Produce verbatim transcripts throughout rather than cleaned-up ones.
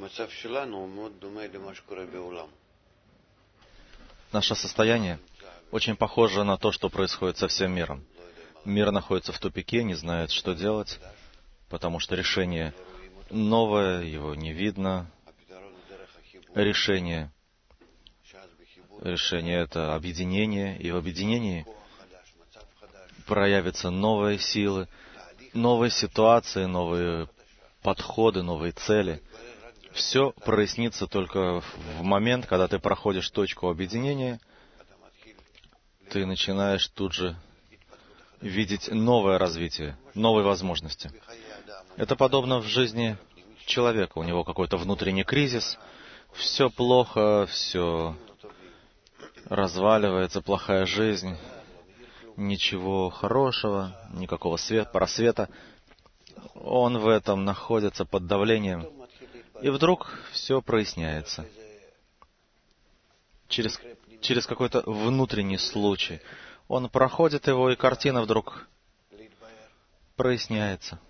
Наше состояние очень похоже на то, что происходит со всем миром. Мир находится в тупике, не знает, что делать, потому что решение новое, его не видно. Решение, решение — это объединение, и в объединении проявятся новые силы, новые ситуации, новые подходы, новые цели. Все прояснится только в момент, когда ты проходишь точку объединения, ты начинаешь тут же видеть новое развитие, новые возможности. Это подобно в жизни человека. У него какой-то внутренний кризис, все плохо, все разваливается, плохая жизнь, ничего хорошего, никакого света, просвета. Он в этом находится под давлением. И вдруг все проясняется. Через, через какой-то внутренний случай. Он проходит его, и картина вдруг проясняется.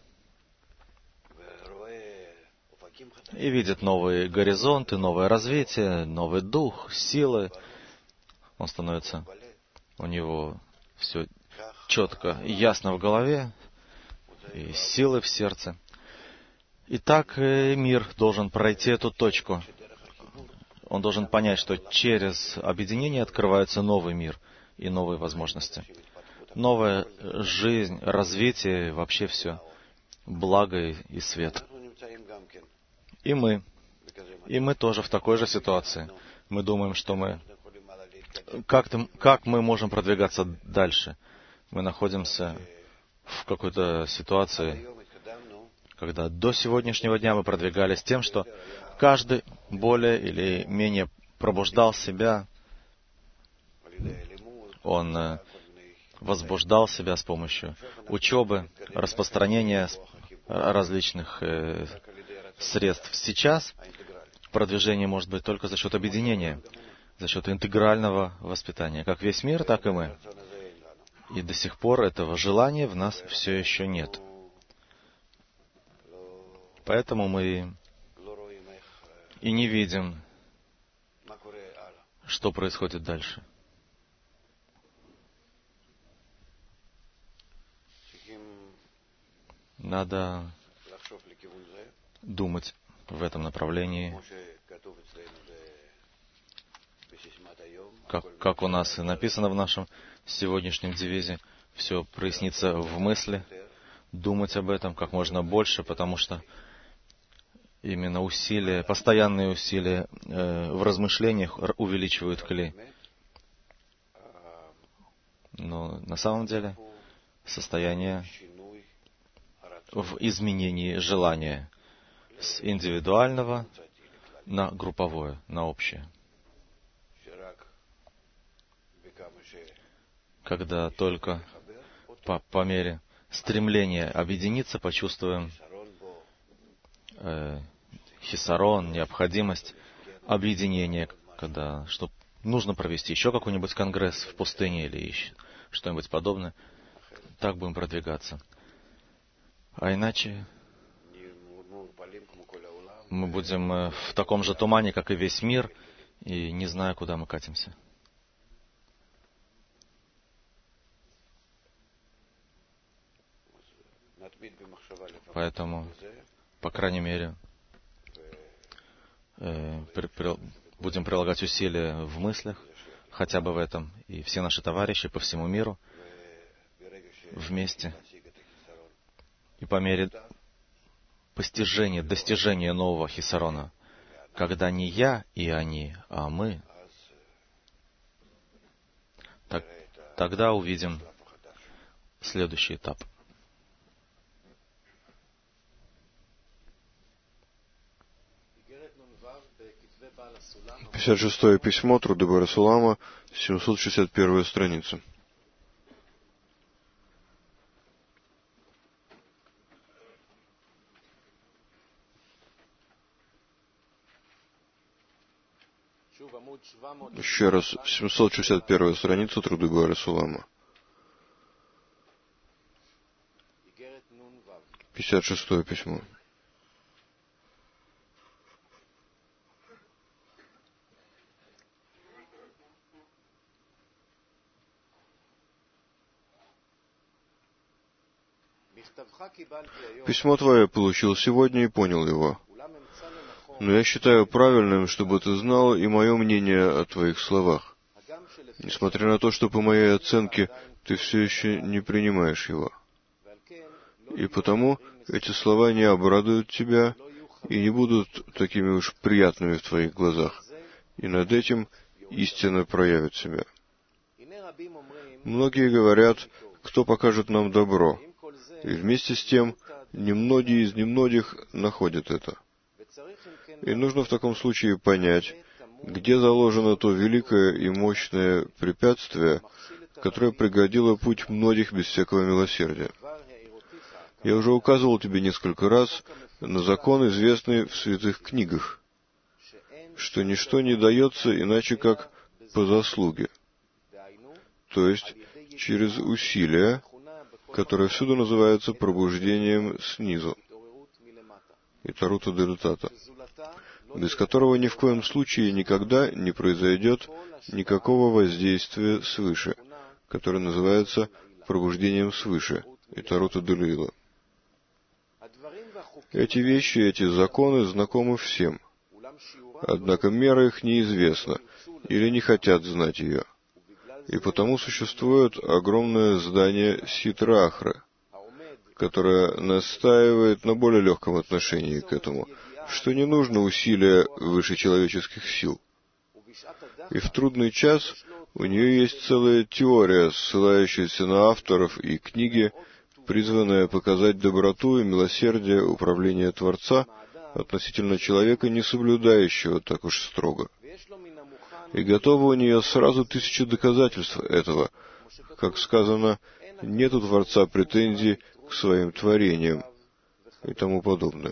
И видит новые горизонты, новое развитие, новый дух, силы. Он становится, у него все четко и ясно в голове, и силы в сердце. И так мир должен пройти эту точку. Он должен понять, что через объединение открывается новый мир и новые возможности. Новая жизнь, развитие, вообще все. Благо и свет. И мы. И мы тоже в такой же ситуации. Мы думаем, что мы... Как, как мы можем продвигаться дальше? Мы находимся в какой-то ситуации, когда до сегодняшнего дня мы продвигались тем, что каждый более или менее пробуждал себя, он возбуждал себя с помощью учебы, распространения различных средств. Сейчас продвижение может быть только за счет объединения, за счет интегрального воспитания. Как весь мир, так и мы. И до сих пор этого желания в нас все еще нет. Поэтому мы и не видим, что происходит дальше. Надо думать в этом направлении, как, как у нас и написано в нашем сегодняшнем девизе, все прояснится в мысли, думать об этом как можно больше, потому что именно усилия, постоянные усилия э, в размышлениях увеличивают клей. Но на самом деле состояние в изменении желания с индивидуального на групповое, на общее. Когда только по, по мере стремления объединиться, почувствуем э, хисарон, необходимость объединения, когда что нужно провести еще какой-нибудь конгресс в пустыне или что-нибудь подобное, так будем продвигаться. А иначе мы будем в таком же тумане, как и весь мир, и не зная, куда мы катимся. Поэтому, по крайней мере, э, при, при, будем прилагать усилия в мыслях, хотя бы в этом, и все наши товарищи по всему миру вместе. И по мере постижения, достижения нового хисарона, когда не я и они, а мы, так, тогда увидим следующий этап. пятьдесят шестое письмо Труды Бааль Сулама, семьсот шестьдесят первая страница. Еще раз, семьсот шестьдесят первая страница Труды Бааль Сулама. пятьдесят шестое письмо. Письмо твое я получил сегодня и понял его. Но я считаю правильным, чтобы ты знал и мое мнение о твоих словах, несмотря на то, что по моей оценке ты все еще не принимаешь его. И потому эти слова не обрадуют тебя и не будут такими уж приятными в твоих глазах, и над этим истина проявит себя. Многие говорят, кто покажет нам добро, и вместе с тем немногие из немногих находят это. И нужно в таком случае понять, где заложено то великое и мощное препятствие, которое преградило путь многих без всякого милосердия. Я уже указывал тебе несколько раз на закон, известный в святых книгах, что ничто не дается иначе, как по заслуге, то есть через усилия, которое всюду называется пробуждением снизу, и тарута делютата, без которого ни в коем случае никогда не произойдет никакого воздействия свыше, которое называется пробуждением свыше, и тарута делюила. Эти вещи, эти законы знакомы всем, однако мера их неизвестна, или не хотят знать ее. И потому существует огромное здание Ситра-Ахры, которое настаивает на более легком отношении к этому, что не нужно усилия выше человеческих сил. И в трудный час у нее есть целая теория, ссылающаяся на авторов и книги, призванная показать доброту и милосердие управления Творца относительно человека, не соблюдающего так уж строго. И готово у нее сразу тысячи доказательств этого. Как сказано, нет у Творца претензий к своим творениям и тому подобное.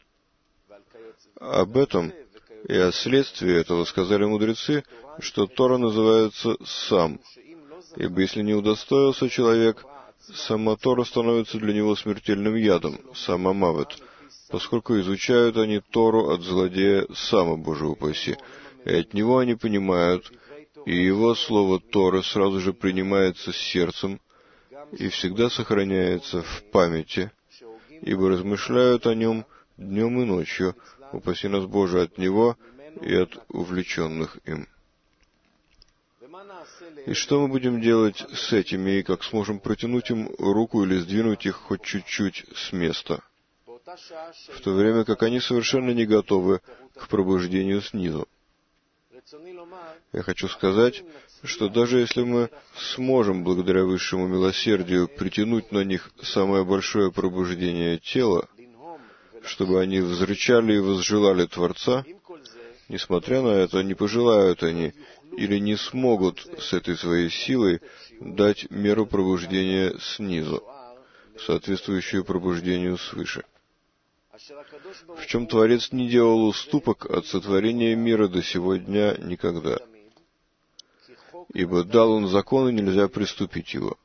Об этом и о следствии этого сказали мудрецы, что Тора называется «сам», ибо если не удостоился человек, сама Тора становится для него смертельным ядом, сама Мавет, поскольку изучают они Тору от злодея Сама, Боже упаси, и от него они понимают, и его слово Торы сразу же принимается сердцем и всегда сохраняется в памяти, ибо размышляют о нем днем и ночью, упаси нас, Боже, от него и от увлеченных им. И что мы будем делать с этими, и как сможем протянуть им руку или сдвинуть их хоть чуть-чуть с места, в то время как они совершенно не готовы к пробуждению снизу? Я хочу сказать, что даже если мы сможем, благодаря высшему милосердию, притянуть на них самое большое пробуждение тела, чтобы они взрычали и возжелали Творца, несмотря на это, не пожелают они или не смогут с этой своей силой дать меру пробуждения снизу, соответствующую пробуждению свыше. В чем Творец не делал уступок от сотворения мира до сего дня никогда, ибо дал Он закон, и нельзя приступить его.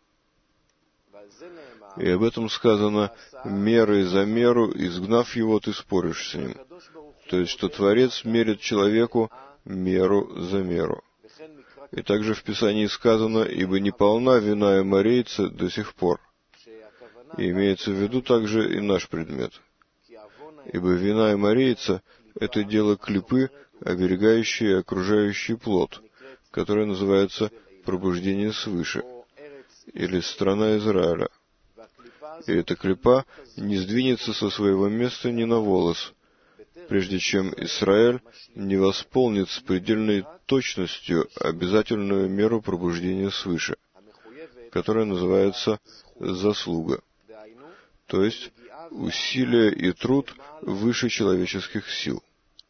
И об этом сказано: «Мерой за меру, изгнав его, ты споришь с ним». То есть, что Творец мерит человеку меру за меру. И также в Писании сказано: «Ибо не полна вина эморейца до сих пор». И имеется в виду также и наш предмет. Ибо вина эморейца — это дело клипы, оберегающие окружающий плод, которое называется пробуждение свыше, или страна Израиля. И эта клипа не сдвинется со своего места ни на волос, прежде чем Израиль не восполнит с предельной точностью обязательную меру пробуждения свыше, которая называется заслуга, то есть усилие и труд выше человеческих сил.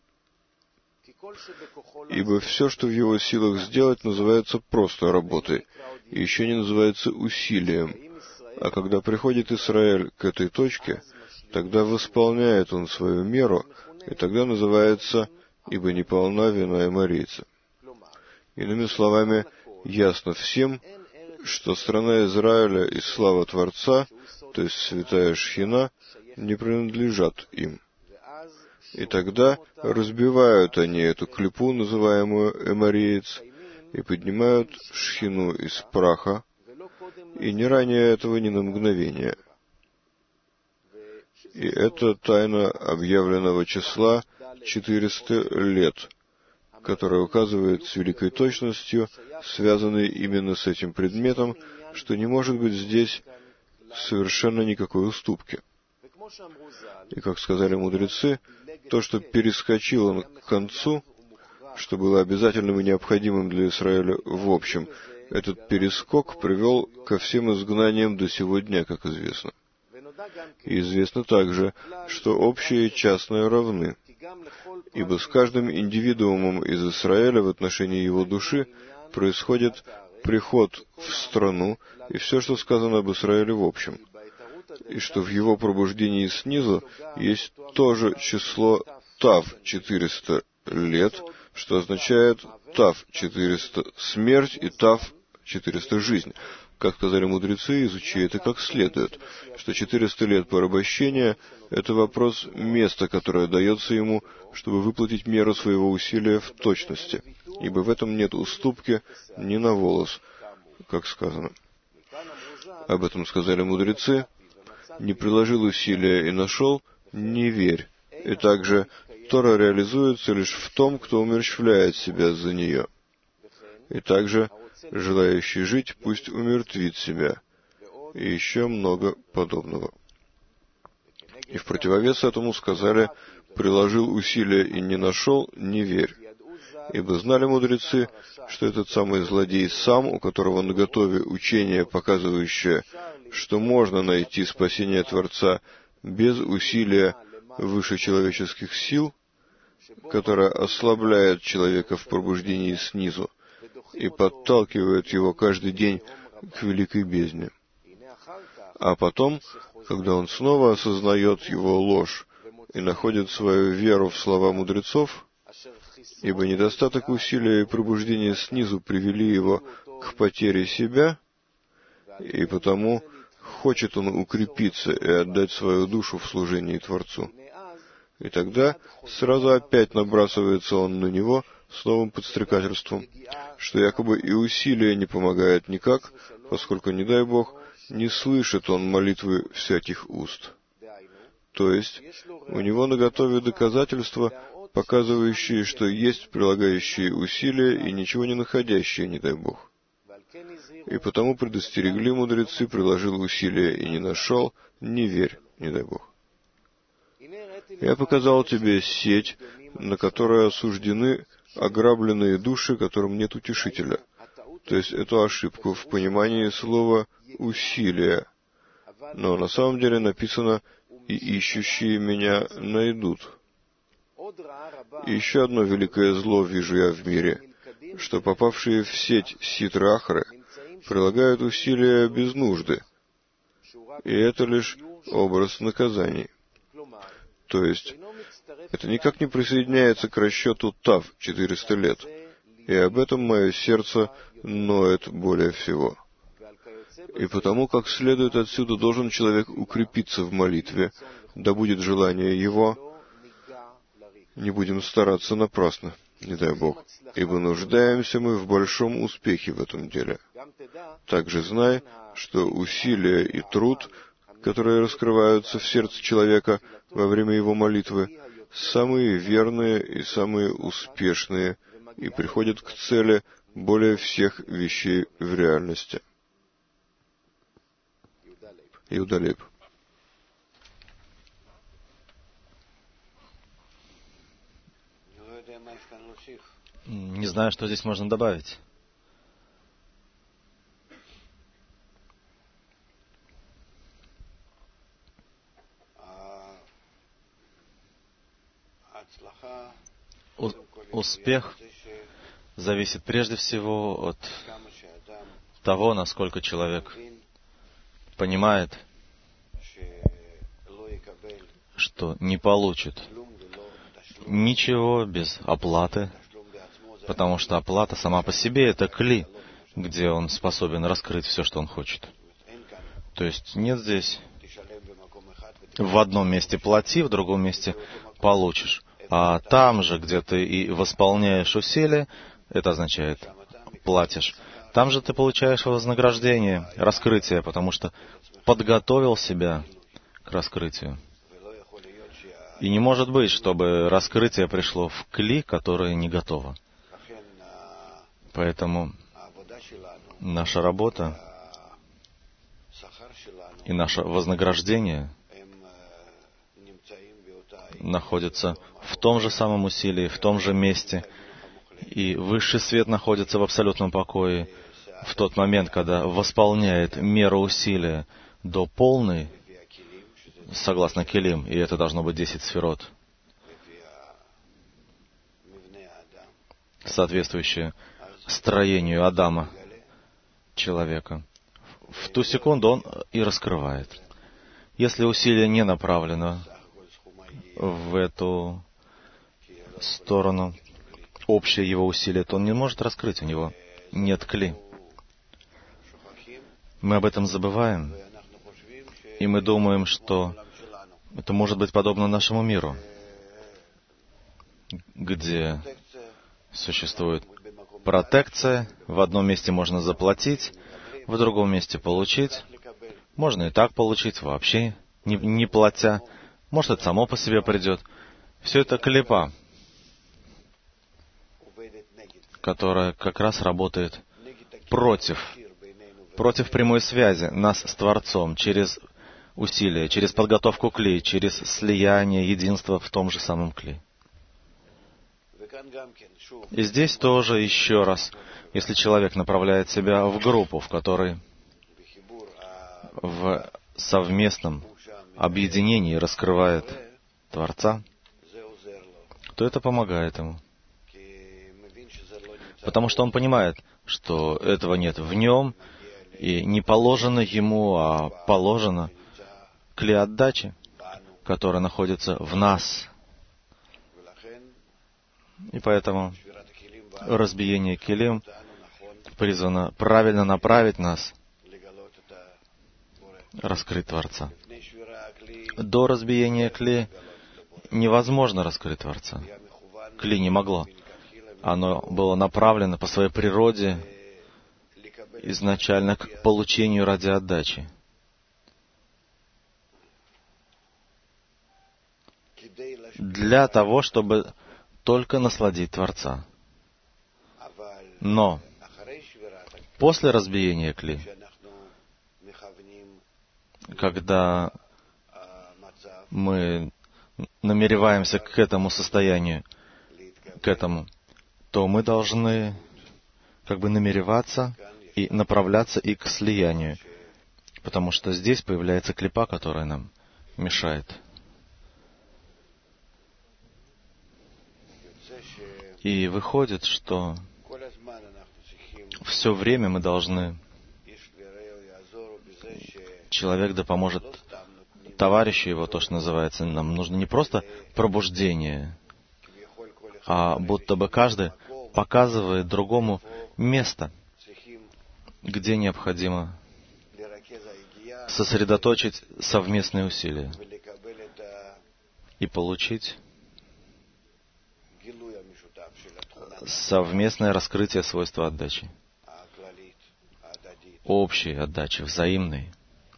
Ибо все, что в его силах сделать, называется просто работой, и еще не называется усилием. А когда приходит Израиль к этой точке, тогда восполняет он свою меру, и тогда называется «ибо не полна вина эморейца». Иными словами, ясно всем, что страна Израиля и слава Творца, то есть святая Шхина, не принадлежат им. И тогда разбивают они эту клипу, называемую эмореец, и поднимают Шхину из праха, и не ранее этого ни на мгновение. И это тайна объявленного числа четыреста лет, которая указывает с великой точностью, связанной именно с этим предметом, что не может быть здесь совершенно никакой уступки. И, как сказали мудрецы, то, что перескочило к концу, что было обязательным и необходимым для Израиля в общем, этот перескок привел ко всем изгнаниям до сего дня, как известно. И известно также, что общее и частное равны, ибо с каждым индивидуумом из Израиля в отношении его души происходит приход в страну и все, что сказано об Израиле в общем, и что в его пробуждении снизу есть тоже число Тав четыреста лет, что означает Тав четыреста смерть и Тав четыреста жизнь. Как сказали мудрецы, изучи это как следует, что четыреста лет порабощения — это вопрос места, которое дается ему, чтобы выплатить меру своего усилия в точности, ибо в этом нет уступки ни на волос, как сказано. Об этом сказали мудрецы: «Не приложил усилия и нашел, не верь». И также Тора реализуется лишь в том, кто умерщвляет себя за нее. И также желающий жить пусть умертвит себя. И еще много подобного. И в противовес этому сказали: «Приложил усилия и не нашел, не верь». Ибо знали мудрецы, что этот самый злодей сам, у которого наготове учение, показывающее, что можно найти спасение Творца без усилия выше человеческих сил, которое ослабляет человека в пробуждении снизу и подталкивает его каждый день к великой бездне. А потом, когда он снова осознает его ложь и находит свою веру в слова мудрецов, ибо недостаток усилия и пробуждения снизу привели его к потере себя, и потому хочет он укрепиться и отдать свою душу в служении Творцу. И тогда сразу опять набрасывается он на него с новым подстрекательством, что якобы и усилия не помогают никак, поскольку, не дай Бог, не слышит он молитвы всяких уст. То есть, у него наготове доказательства, показывающие, что есть прилагающие усилия и ничего не находящие, не дай Бог. И потому предостерегли мудрецы: приложил усилия и не нашел, не верь, не дай Бог. Я показал тебе сеть, на которой осуждены ограбленные души, которым нет утешителя. То есть эту ошибку в понимании слова «усилия». Но на самом деле написано «и ищущие меня найдут». И еще одно великое зло вижу я в мире, что попавшие в сеть ситры-ахры прилагают усилия без нужды, и это лишь образ наказаний. То есть, это никак не присоединяется к расчету Тав четыреста лет, и об этом мое сердце ноет более всего. И потому, как следует отсюда, должен человек укрепиться в молитве, да будет желание его, не будем стараться напрасно, не дай Бог, ибо нуждаемся мы в большом успехе в этом деле. Также знай, что усилия и труд, которые раскрываются в сердце человека во время его молитвы, самые верные и самые успешные, и приходят к цели более всех вещей в реальности. Иуда Лейб. Не знаю, что здесь можно добавить. У- успех зависит прежде всего от того, насколько человек понимает, что не получит ничего без оплаты, потому что оплата сама по себе — это кли, где он способен раскрыть все, что он хочет. То есть нет здесь в одном месте плати, в другом месте получишь. А там же, где ты и восполняешь усилия, это означает платишь. Там же ты получаешь вознаграждение, раскрытие, потому что подготовил себя к раскрытию. И не может быть, чтобы раскрытие пришло в кли, которое не готово. Поэтому наша работа и наше вознаграждение находятся в том же самом усилии, в том же месте. И высший свет находится в абсолютном покое в тот момент, когда восполняет меру усилия до полной, согласно Келим, и это должно быть десять сферот, соответствующее строению Адама, человека. В ту секунду он и раскрывает. Если усилие не направлено в эту сторону, общее его усилие, то он не может раскрыть, у него нет кли. Мы об этом забываем, и мы думаем, что это может быть подобно нашему миру, где существует протекция, в одном месте можно заплатить, в другом месте получить, можно и так получить, вообще не, не платя, может, это само по себе придет. Все это клипа, которая как раз работает против, против прямой связи нас с Творцом, через усилия, через подготовку кли, через слияние, единство в том же самом кли. И здесь тоже еще раз, если человек направляет себя в группу, в которой в совместном объединении раскрывает Творца, то это помогает ему. Потому что он понимает, что этого нет в нем, и не положено ему, а положено кли отдачи, которая находится в нас. И поэтому разбиение келим призвано правильно направить нас, раскрыть Творца. До разбиения кли невозможно раскрыть Творца. Кли не могло. Оно было направлено по своей природе изначально к получению ради отдачи. Для того, чтобы только насладить Творца. Но после разбиения кли, когда мы намереваемся к этому состоянию, к этому, то мы должны как бы намереваться и направляться и к слиянию, потому что здесь появляется клипа, которая нам мешает. И выходит, что все время мы должны, человек да поможет товарищу его, то, что называется, нам нужно не просто пробуждение, а будто бы каждый показывает другому место, где необходимо сосредоточить совместные усилия и получить совместное раскрытие свойства отдачи, общей отдачи, взаимной,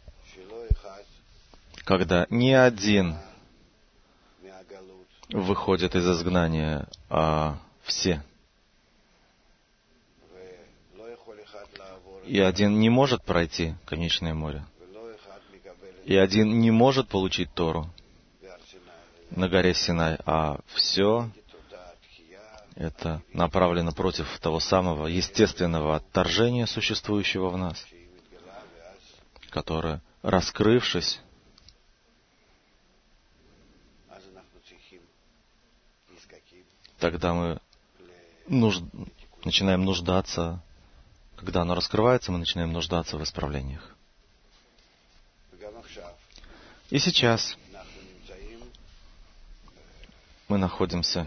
когда ни один выходит из изгнания, а все. И один не может пройти конечное море. И один не может получить Тору на горе Синай, а все это направлено против того самого естественного отторжения, существующего в нас, которое, раскрывшись, тогда мы нужд... начинаем нуждаться, когда оно раскрывается, мы начинаем нуждаться в исправлениях. И сейчас мы находимся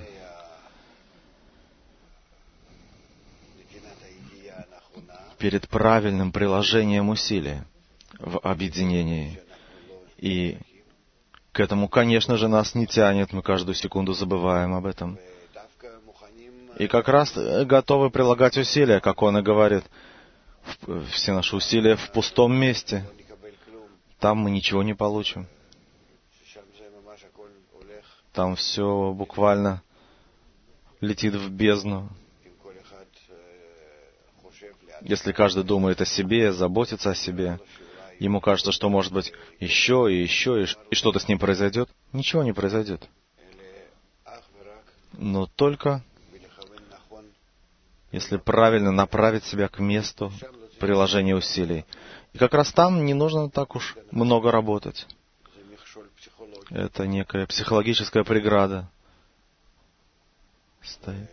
перед правильным приложением усилия в объединении. И к этому, конечно же, нас не тянет, мы каждую секунду забываем об этом. И как раз готовы прилагать усилия, как он и говорит, все наши усилия в пустом месте. Там мы ничего не получим. там все буквально летит в бездну. Если каждый думает о себе, заботится о себе, ему кажется, что может быть еще и еще, и, и что-то с ним произойдет, ничего не произойдет. Но только если правильно направить себя к месту приложения усилий. И как раз там не нужно так уж много работать. Это некая психологическая преграда стоит.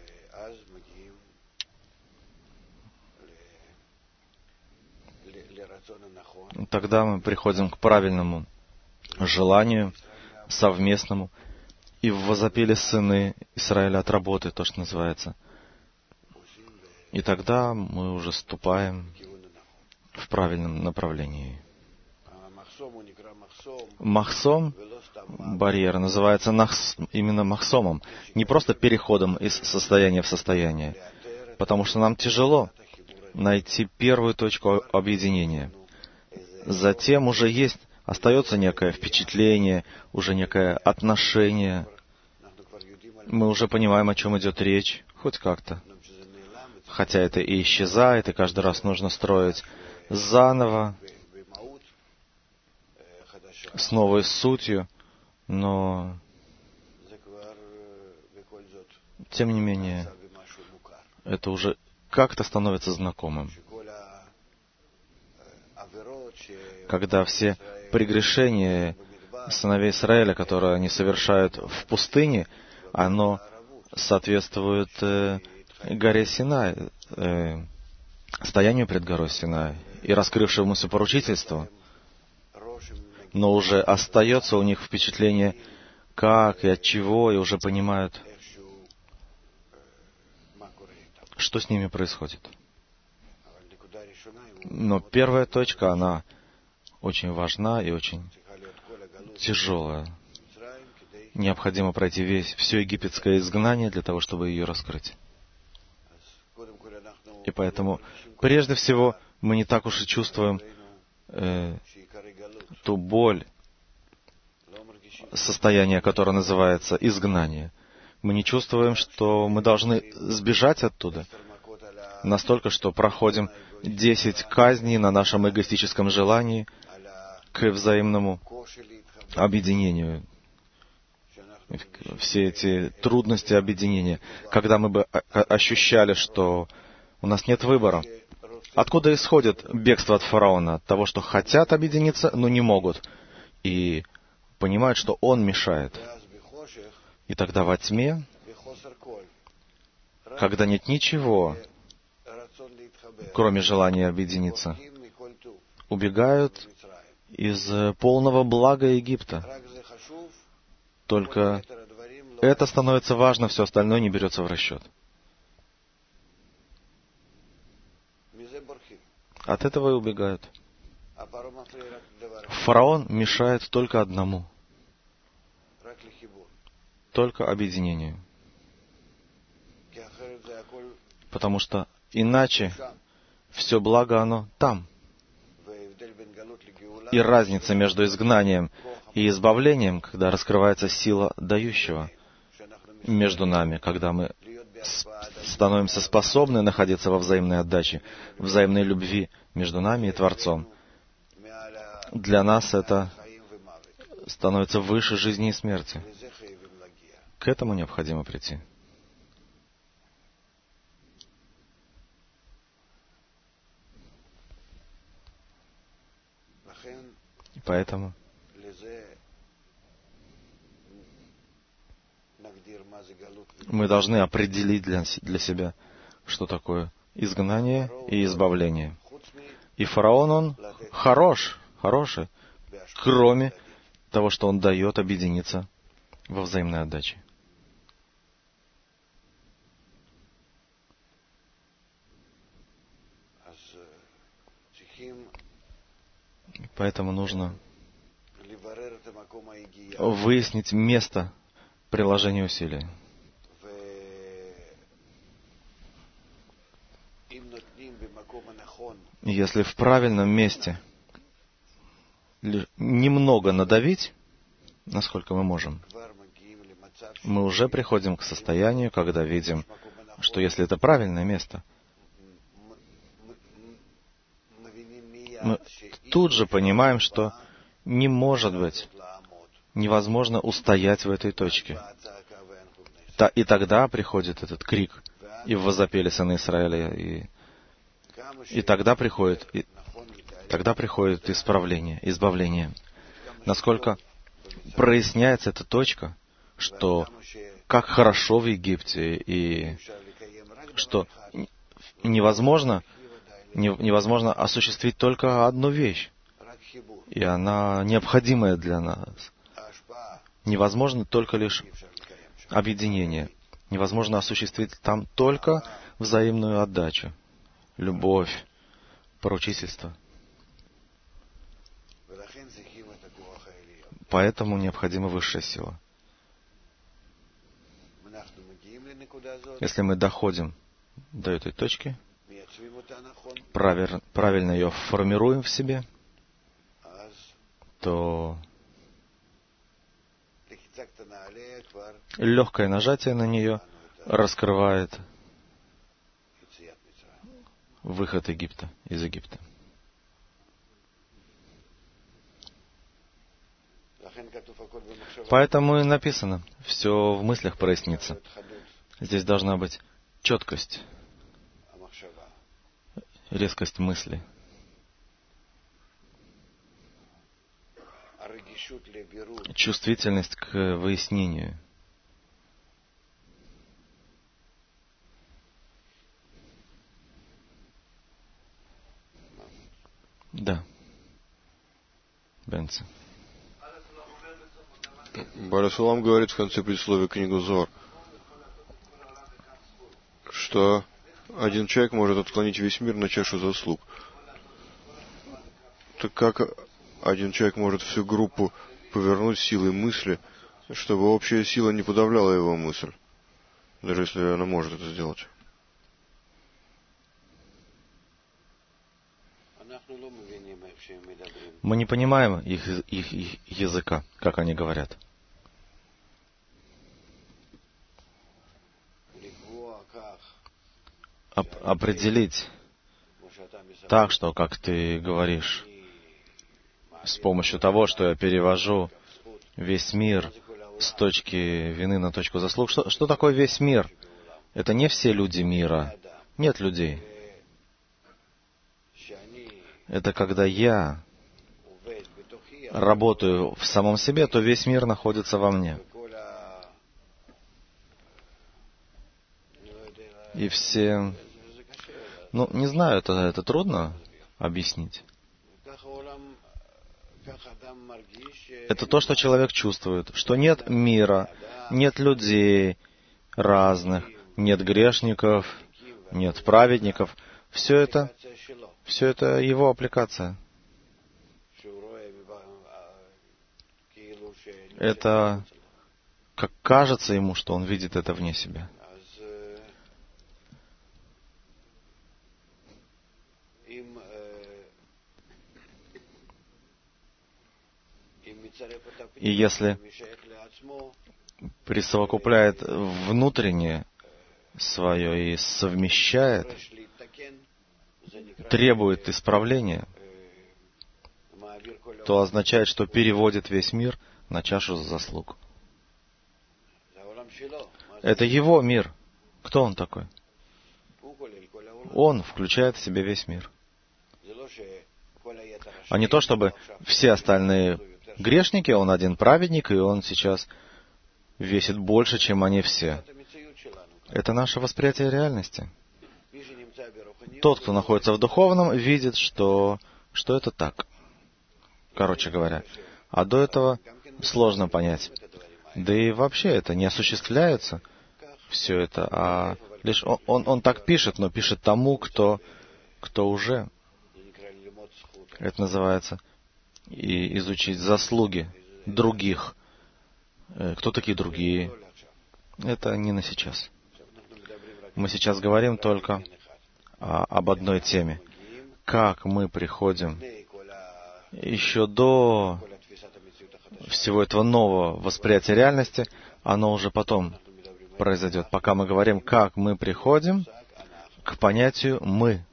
Тогда мы приходим к правильному желанию, совместному, и возопили сыны Израиля от работы, то, что называется. И тогда мы уже ступаем в правильном направлении. Махсом, барьер, называется нахс, именно махсомом, не просто переходом из состояния в состояние, потому что нам тяжело найти первую точку объединения. Затем уже есть, остается некое впечатление, уже некое отношение. Мы уже понимаем, о чем идет речь, хоть как-то. Хотя это и исчезает, и каждый раз нужно строить заново, с новой сутью, но тем не менее это уже как-то становится знакомым. Когда все прегрешения сыновей Израиля, которые они совершают в пустыне, оно соответствует э, горе Синай, э, стоянию пред горой Синай и раскрывшемуся поручительству. Но уже остается у них впечатление, как и от чего, и уже понимают, что с ними происходит. Но первая точка, она очень важна и очень тяжелая. Необходимо пройти весь, все египетское изгнание для того, чтобы ее раскрыть. И поэтому, прежде всего, мы не так уж и чувствуем э, ту боль, состояние, которое называется изгнание. Мы не чувствуем, что мы должны сбежать оттуда. Настолько, что проходим десять казней на нашем эгоистическом желании к взаимному объединению. Все эти трудности объединения, когда мы бы ощущали, что у нас нет выбора. Откуда исходит бегство от фараона? От того, что хотят объединиться, но не могут. И понимают, что он мешает. И тогда во тьме, когда нет ничего, кроме желания объединиться, убегают из полного блага Египта. Только это становится важно, все остальное не берется в расчет. От этого и убегают. Фараон мешает только одному. Только объединению. Потому что иначе все благо оно там. И разница между изгнанием и избавлением, когда раскрывается сила дающего между нами, когда мы становимся способны находиться во взаимной отдаче, взаимной любви между нами и Творцом. Для нас это становится выше жизни и смерти. К этому необходимо прийти. И поэтому мы должны определить для, для себя, что такое изгнание и избавление. И фараон, он хорош, хороший, кроме того, что он дает объединиться во взаимной отдаче. Поэтому нужно выяснить место приложения усилий. Если в правильном месте немного надавить, насколько мы можем. Мы уже приходим к состоянию, когда видим, что если это правильное место, мы тут же понимаем, что не может быть, невозможно устоять в этой точке. И тогда приходит этот крик, и возопели сыны Израиля, и, и тогда приходит, и, тогда приходит исправление, избавление. Насколько проясняется эта точка, что как хорошо в Египте, и что невозможно, невозможно осуществить только одну вещь, и она необходимая для нас. Невозможно только лишь объединение. Невозможно осуществить там только взаимную отдачу, любовь, поручительство. Поэтому необходима высшая сила. Если мы доходим до этой точки, правиль, правильно ее формируем в себе, то легкое нажатие на нее раскрывает выход Египта, из Египта. Поэтому и написано, все в мыслях прояснится. Здесь должна быть четкость, резкость мысли. Чувствительность к выяснению. Да. Бенце. Барасулам говорит в конце предисловия книгу Зор, что один человек может отклонить весь мир на чашу заслуг. Так как один человек может всю группу повернуть силой мысли, чтобы общая сила не подавляла его мысль, даже если она может это сделать? Мы не понимаем их, их, их языка, как они говорят. Оп- определить так, что, как ты говоришь, с помощью того, что я перевожу весь мир с точки вины на точку заслуг. Что, что такое весь мир? Это не все люди мира. Нет людей. Это когда я работаю в самом себе, то весь мир находится во мне. И все... Ну, не знаю, это, это трудно объяснить. Это то, что человек чувствует, что нет мира, нет людей разных, нет грешников, нет праведников. Все это, все это его аппликация. Это как кажется ему, что он видит это вне себя. И если присовокупляет внутреннее свое и совмещает, требует исправления, то означает, что переводит весь мир на чашу заслуг. Это его мир. Кто он такой? Он включает в себя весь мир. А не то, чтобы все остальные грешники, он один праведник, и он сейчас весит больше, чем они все. Это наше восприятие реальности. Тот, кто находится в духовном, видит, что, что это так. Короче говоря. А до этого сложно понять. Да и вообще это не осуществляется, все это, а лишь он, он, он так пишет, но пишет тому, кто, кто уже. Это называется и изучить заслуги других. Кто такие другие? Это не на сейчас. Мы сейчас говорим только о, об одной теме. Как мы приходим еще до всего этого нового восприятия реальности, оно уже потом произойдет, пока мы говорим, как мы приходим к понятию «мы».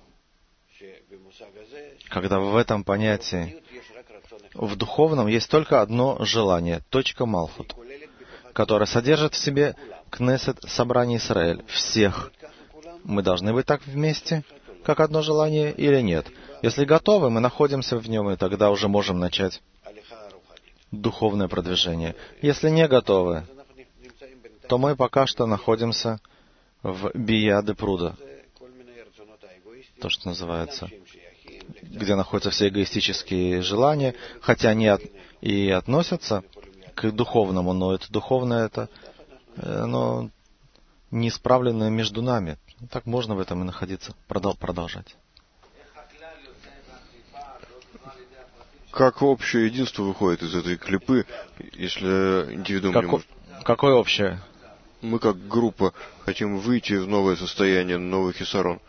Когда в этом понятии, в духовном, есть только одно желание, точка Малхут, которое содержит в себе Кнесет, собрание Исраэль, всех. Мы должны быть так вместе, как одно желание, или нет? Если готовы, мы находимся в нем, и тогда уже можем начать духовное продвижение. Если не готовы, то мы пока что находимся в Бияде пруда, то, что называется, где находятся все эгоистические желания, хотя они от, и относятся к духовному, но это духовное, это оно не исправленное между нами. Так можно в этом и находиться, продолжать. Как общее единство выходит из этой клипы, если индивидуум как, не может... Какое общее? Мы как группа хотим выйти в новое состояние, новый хисарон.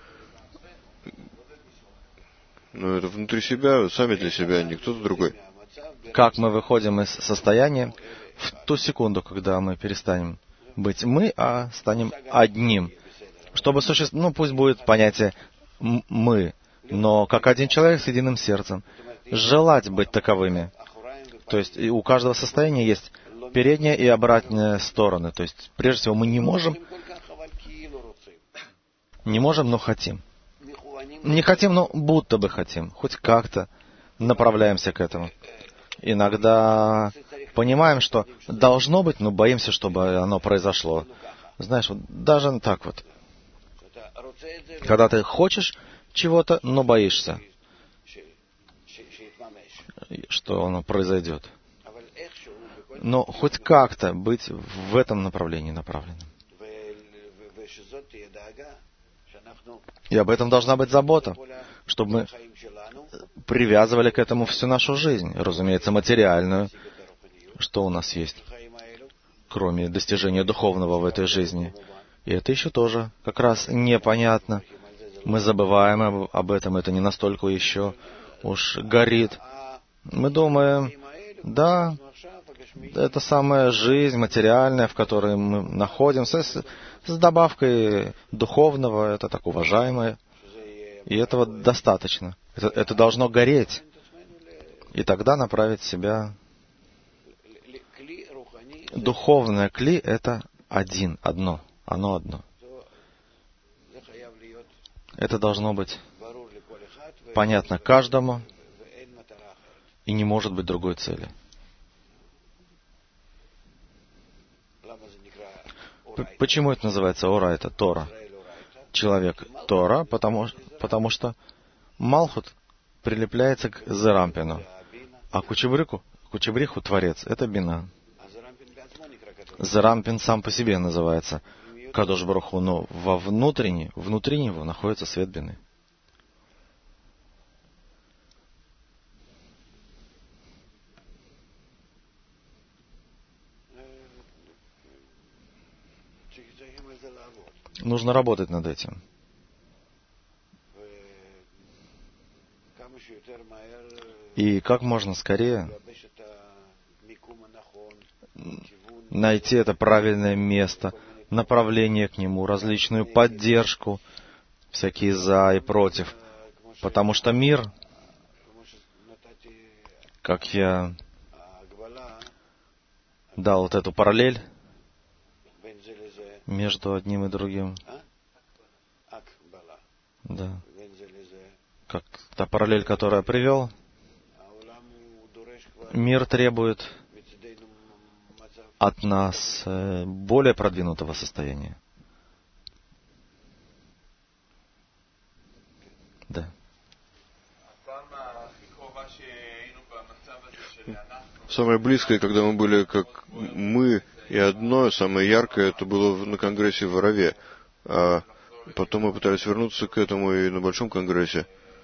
Но это внутри себя, сами для себя, не кто-то другой. Как мы выходим из состояния в ту секунду, когда мы перестанем быть мы, а станем одним. Чтобы существовать, ну пусть будет понятие «мы», но как один человек с единым сердцем. Желать быть таковыми. То есть и у каждого состояния есть передняя и обратная стороны. То есть прежде всего мы не можем, не можем, но хотим. Не хотим, но будто бы хотим. Хоть как-то направляемся к этому. Иногда понимаем, что должно быть, но боимся, чтобы оно произошло. Знаешь, вот даже так вот. Когда ты хочешь чего-то, но боишься, что оно произойдет. Но хоть как-то быть в этом направлении направленным. И об этом должна быть забота, чтобы мы привязывали к этому всю нашу жизнь, разумеется, материальную, что у нас есть, кроме достижения духовного в этой жизни. И это еще тоже как раз непонятно. Мы забываем об, об этом, это не настолько еще уж горит. Мы думаем, да, это самая жизнь материальная, в которой мы находимся, с, с добавкой духовного, это так уважаемое. И этого достаточно. Это, это должно гореть. И тогда направить себя. Духовное кли — это один, одно. Оно одно. Это должно быть понятно каждому, и не может быть другой цели. Почему это называется Ора, это Тора? Человек Тора, потому, потому что Малхут прилепляется к Зерампину, а Кучебрику, Кучебриху Творец — это Бина. Зерампин сам по себе называется Кадош Барух Ху, но во внутренне, внутри него находится свет Бины. Нужно работать над этим. И как можно скорее найти это правильное место, направление к нему, различную поддержку, всякие за и против. Потому что мир, как я дал вот эту параллель между одним и другим. Да. Как та параллель, которую я привел. Мир требует от нас более продвинутого состояния. Да. Самое близкое, когда мы были как мы и одно, самое яркое, это было на конгрессе в Орове. А потом мы пытались вернуться к этому и на Большом конгрессе.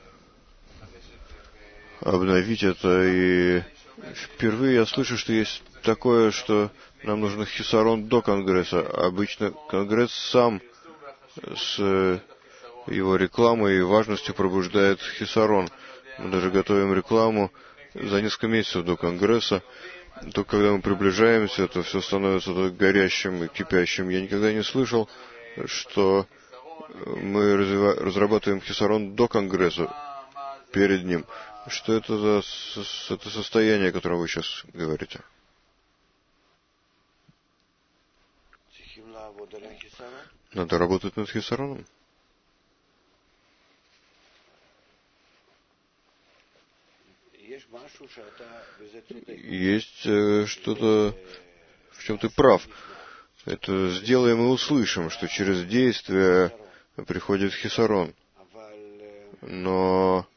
Обновить это. И впервые я слышу, что есть такое, что нам нужен хисарон до конгресса. Обычно конгресс сам с его рекламой и важностью пробуждает хисарон. Мы даже готовим рекламу за несколько месяцев до конгресса. то когда мы приближаемся, то все становится то горящим и кипящим. Я никогда не слышал, что мы разрабатываем хисарон до Конгресса, перед ним. Что это за это состояние, о котором вы сейчас говорите? Надо работать над хисароном. Есть э, что-то, в чем ты прав. Это сделаем и услышим, что через действие приходит хисарон. Но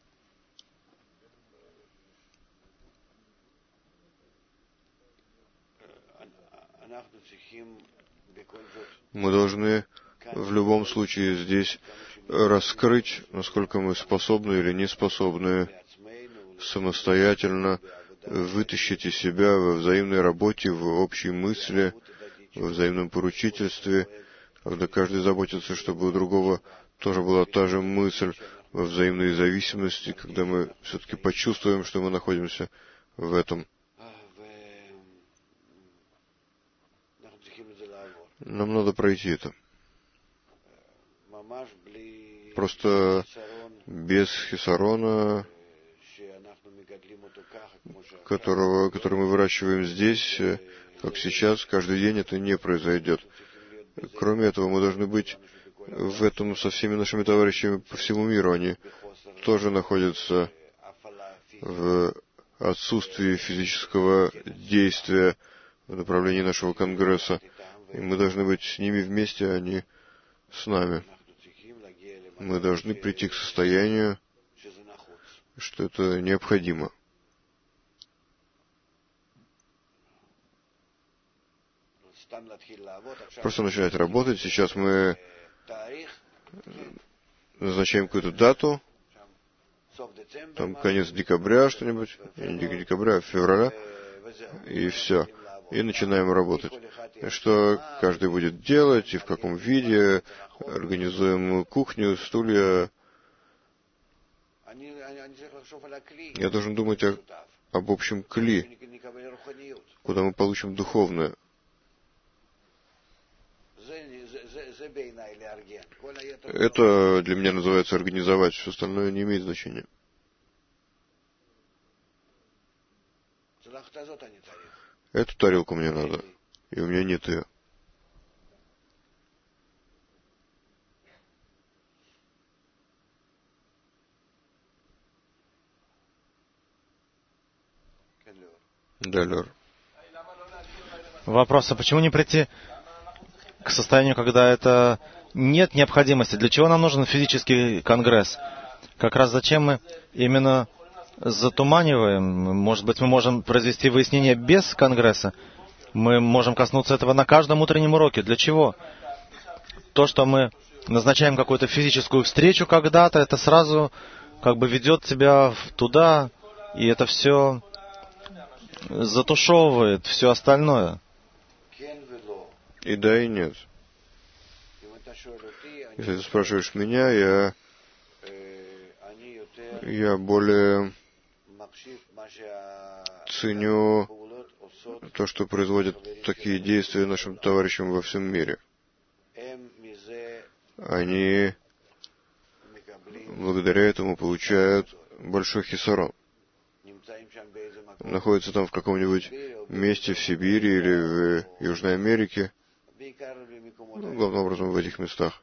мы должны в любом случае здесь раскрыть, насколько мы способны или не способны самостоятельно вытащить из себя во взаимной работе, в общей мысли, во взаимном поручительстве, когда каждый заботится, чтобы у другого тоже была та же мысль, во взаимной зависимости, когда мы все-таки почувствуем, что мы находимся в этом. Нам надо пройти это. Просто без хисарона, которого, который мы выращиваем здесь, как сейчас, каждый день это не произойдет. Кроме этого, мы должны быть в этом со всеми нашими товарищами по всему миру. Они тоже находятся в отсутствии физического действия в направлении нашего Конгресса. И мы должны быть с ними вместе, а не с нами. Мы должны прийти к состоянию, что это необходимо. Просто начинать работать. Сейчас мы назначаем какую-то дату, там конец декабря что-нибудь, не декабря, а февраля, и все. И начинаем работать. Что каждый будет делать и в каком виде. Организуем кухню, стулья. Я должен думать о, об общем кли, куда мы получим духовное. Это для меня называется организовать, все остальное не имеет значения. Эту тарелку мне надо, и у меня нет ее. Далер. Вопрос, а почему не прийти к состоянию, когда это нет необходимости? Для чего нам нужен физический конгресс? Как раз зачем мы именно затуманиваем? Может быть, мы можем произвести выяснение без конгресса? Мы можем коснуться этого на каждом утреннем уроке. Для чего? То, что мы назначаем какую-то физическую встречу когда-то, это сразу как бы ведет тебя туда, и это все затушевывает все остальное. И да, и нет. Если ты спрашиваешь меня, я, я более ценю то, что производят такие действия нашим товарищам во всем мире. Они благодаря этому получают большой хисарон. Находятся там в каком-нибудь месте в Сибири или в Южной Америке, ну, главным образом в этих местах.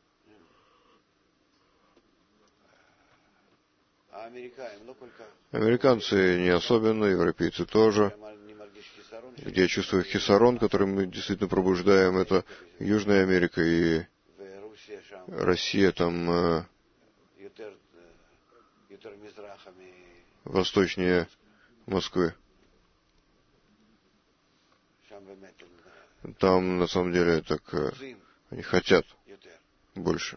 Американцы не особенно, европейцы тоже. Где я чувствую хисарон, который мы действительно пробуждаем, это Южная Америка и Россия, там э, восточнее Москвы. Там, на самом деле, так э, они хотят больше.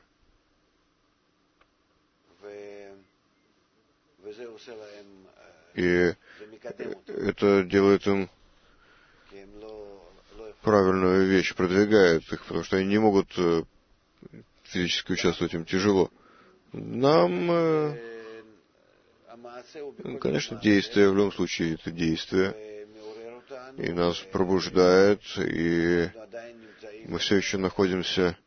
И это делает им правильную вещь, продвигает их, потому что они не могут э, физически участвовать, им тяжело. Нам, э, конечно, действие, в любом случае, это действие. и нас пробуждает, и мы все еще находимся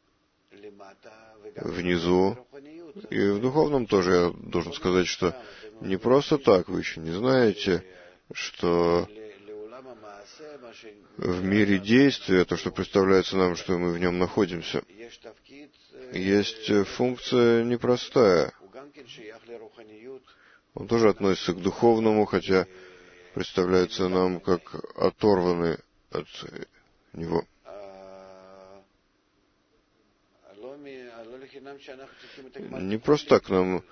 внизу. И в духовном тоже я должен сказать, что не просто так, вы еще не знаете, что в мире действия, то, что представляется нам, что мы в нем находимся, есть функция непростая. Он тоже относится к духовному, хотя представляется нам как оторванный от него. Не просто так нам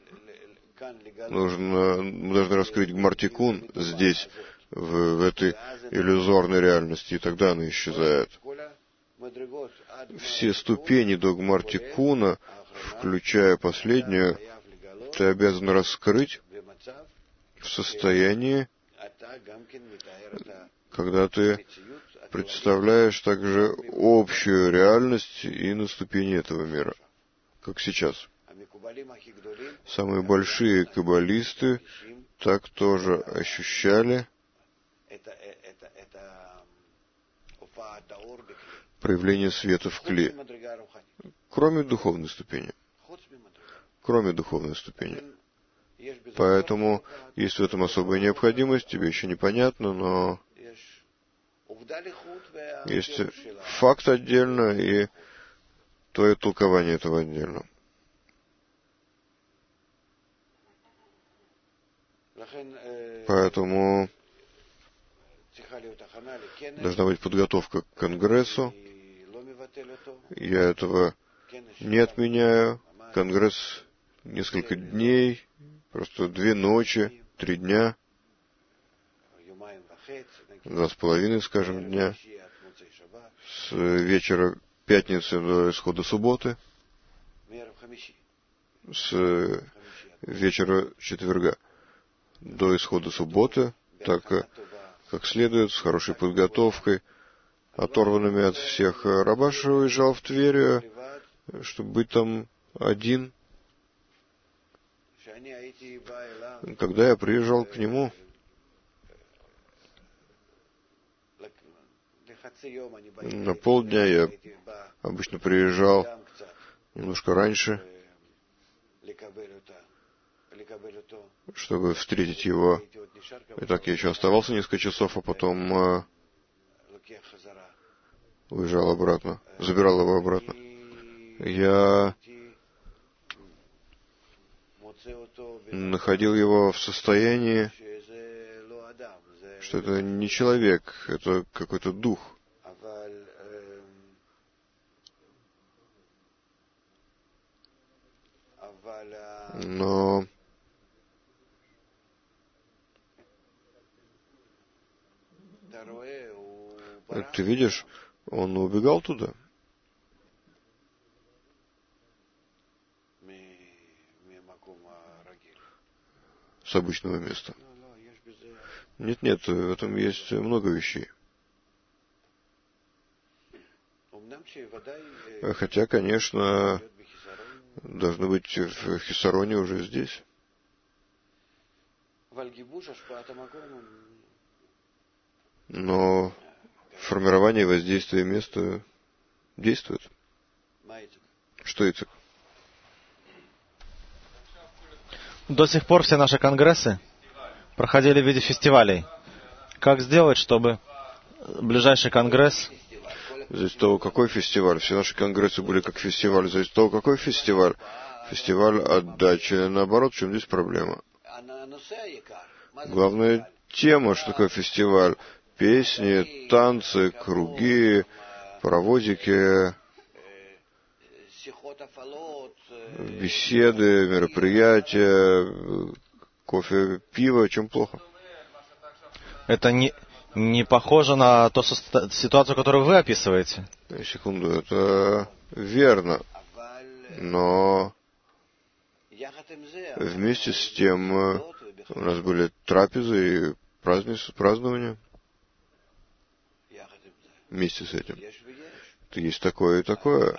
нужно, мы должны раскрыть Гмар-Тикун здесь, в, в этой иллюзорной реальности, и тогда она исчезает. Все ступени до Гмар-Тикуна, включая последнюю, ты обязан раскрыть в состоянии, когда ты представляешь также общую реальность и на ступени этого мира, как сейчас. Самые большие каббалисты так тоже ощущали проявление света в кле, кроме духовной ступени. Кроме духовной ступени. Поэтому есть в этом особая необходимость, тебе еще непонятно, но есть факт отдельно и твое толкование этого отдельно. Поэтому должна быть подготовка к Конгрессу. Я этого не отменяю. Конгресс несколько дней, просто две ночи, три дня, два с половиной, скажем, дня, с вечера пятницы до исхода субботы, с вечера четверга до исхода субботы, так как следует, с хорошей подготовкой, оторванными от всех. Рабаш уезжал в Тверь, чтобы быть там один. Когда я приезжал к нему, на полдня я обычно приезжал немножко раньше, чтобы встретить его. И так я еще оставался несколько часов, а потом э, уезжал обратно, забирал его обратно. Я находил его в состоянии, что это не человек, это какой-то дух. Но ты видишь, он убегал туда. С обычного места. Нет, нет, в этом есть много вещей. Хотя, конечно, должны быть в Хисароне уже здесь. Но формирование воздействия места действует. Что это? До сих пор все наши конгрессы проходили в виде фестивалей. Как сделать, чтобы ближайший конгресс... Зависит от того, какой фестиваль. Все наши конгрессы были как фестиваль. Зависит от того, какой фестиваль. Фестиваль отдачи. Наоборот, в чем здесь проблема? Главная тема, что такое фестиваль. Песни, танцы, круги, паровозики, беседы, мероприятия, кофе, пиво. Чем плохо? Это не, не похоже на ту ситуацию, которую вы описываете. Секунду, это верно. Но вместе с тем у нас были трапезы и празднования. Вместе с этим. Есть такое и такое.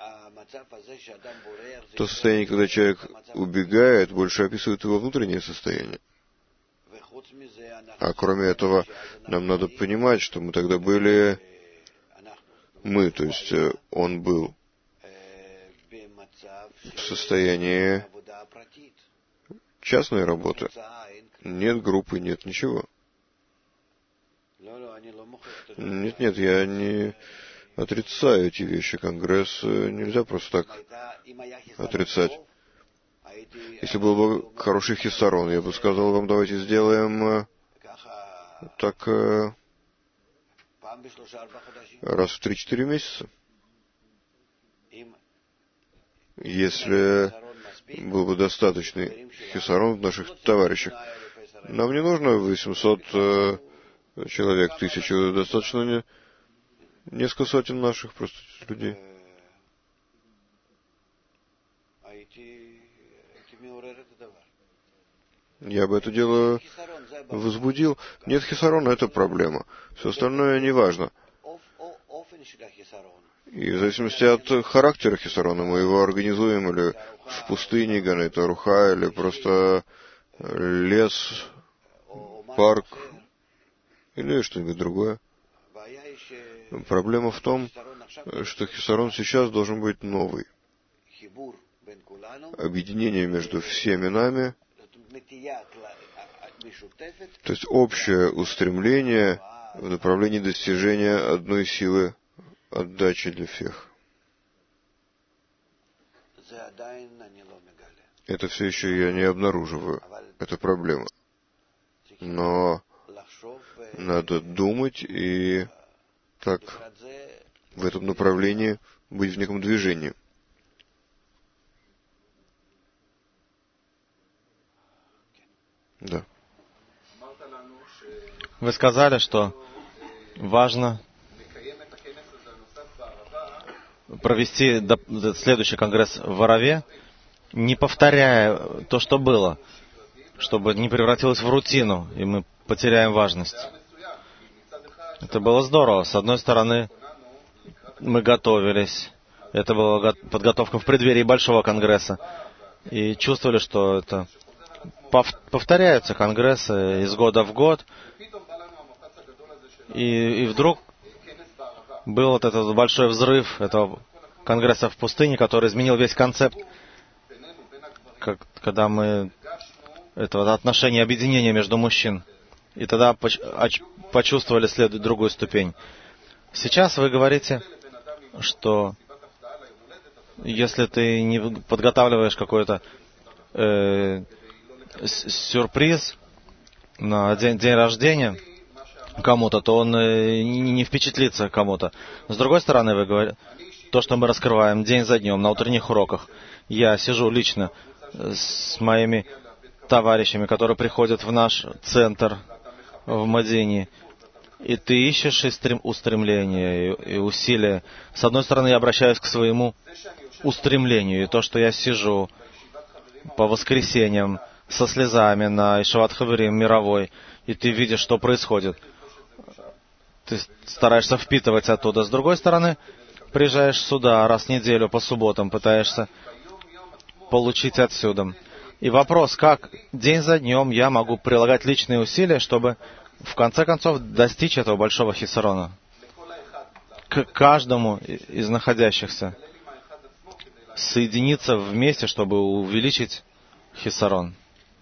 То состояние, когда человек убегает, больше описывает его внутреннее состояние. А кроме этого, нам надо понимать, что мы тогда были, мы, то есть он был в состоянии частной работы. Нет группы, нет ничего. Нет, нет, я не отрицаю эти вещи. Конгресс нельзя просто так отрицать. Если был бы хороший хисарон, я бы сказал вам, давайте сделаем так раз в три-четыре месяца. Если был бы достаточный хисарон в наших товарищах. Нам не нужно восемьсот человек, тысячу, достаточно не, несколько сотен наших просто людей. Я бы это дело возбудил. Нет хисарона, это проблема. Все остальное не важно. И в зависимости от характера хисарона мы его организуем или в пустыне Ганет Аруха, или просто лес, парк, или что-нибудь другое. Проблема в том, что хисарон сейчас должен быть новый. Объединение между всеми нами, то есть общее устремление в направлении достижения одной силы отдачи для всех. Это все еще я не обнаруживаю. Это проблема. Но надо думать и так в этом направлении быть в неком движении. Да. Вы сказали, что важно провести следующий конгресс в Араве, не повторяя то, что было, чтобы не превратилось в рутину, и мы потеряем важность. Это было здорово. С одной стороны, мы готовились. Это была подготовка в преддверии большого конгресса. И чувствовали, что это повторяются конгрессы из года в год. И, и вдруг был вот этот большой взрыв этого конгресса в пустыне, который изменил весь концепт, как, когда мы это вот отношение объединения между мужчин. И тогда почувствовали следует другую ступень. Сейчас вы говорите, что если ты не подготавливаешь какой-то э, сюрприз на день, день рождения кому-то, то он э, не, не впечатлится кому-то. С другой стороны, вы говорите, то, что мы раскрываем день за днем на утренних уроках. Я сижу лично с моими товарищами, которые приходят в наш центр в Модине, и ты ищешь устремления и усилия. С одной стороны, я обращаюсь к своему устремлению, и то, что я сижу по воскресеньям со слезами на Ишеват Хаверим мировой, и ты видишь, что происходит. Ты стараешься впитывать оттуда. С другой стороны, приезжаешь сюда раз в неделю по субботам, пытаешься получить отсюда. И вопрос, как день за днем я могу прилагать личные усилия, чтобы в конце концов достичь этого большого хисарона. К каждому из находящихся соединиться вместе, чтобы увеличить хисарон.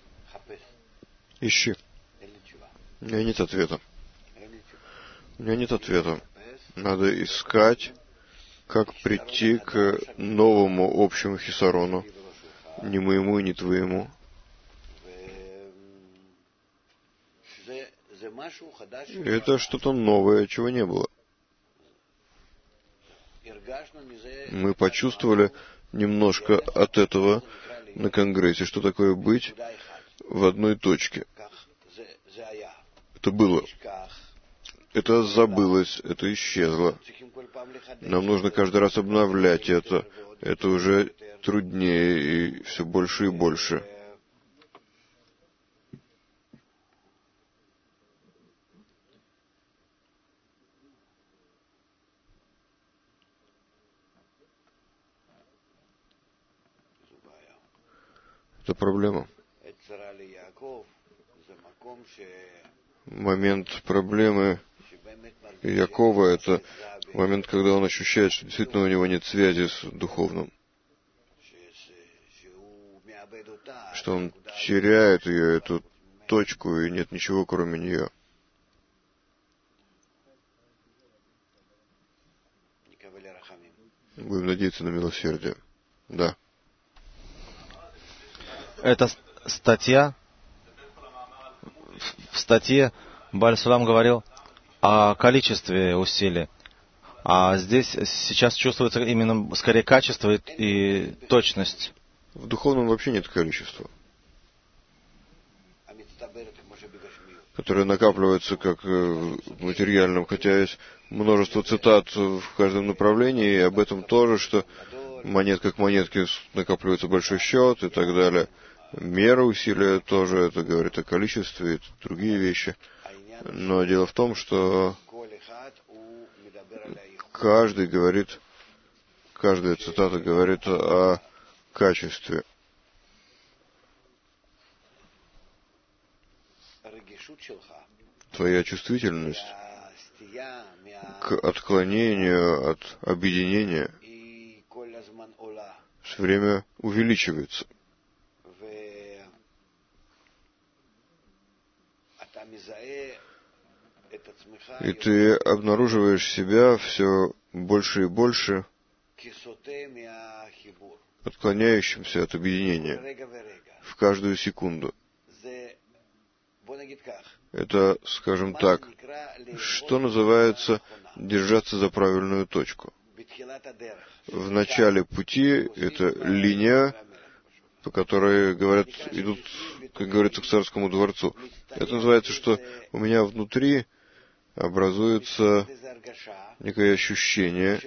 Ищи. У меня нет ответа. У меня нет ответа. Надо искать, как прийти к новому общему хисарону. Не моему и не твоему. Это что-то новое, чего не было. Мы почувствовали немножко от этого на Конгрессе, что такое быть в одной точке. Это было. Это забылось, это исчезло. Нам нужно каждый раз обновлять это. Это уже труднее и все больше и больше. Это проблема. момент проблемы Якова — это момент, когда он ощущает, что действительно у него нет связи с духовным, что он теряет ее, эту точку, и нет ничего, кроме нее. Будем надеяться на милосердие. Да. Эта статья, в статье Бааль Сулам говорил о количестве усилий, а здесь сейчас чувствуется именно скорее качество и точность. В духовном вообще нет количества, которое накапливается как в материальном, хотя есть множество цитат в каждом направлении, и об этом тоже, что монетка к монетке накапливается большой счет и так далее. Мера усилия тоже, это говорит о количестве, это другие вещи. Но дело в том, что каждый говорит, каждая цитата говорит о качестве. Твоя чувствительность к отклонению от объединения все время увеличивается. И ты обнаруживаешь себя все больше и больше отклоняющимся от объединения в каждую секунду. Это, скажем так, что называется держаться за правильную точку. В начале пути это линия, по которой, говорят, идут, как говорится, к царскому дворцу. Это называется, что у меня внутри образуется некое ощущение,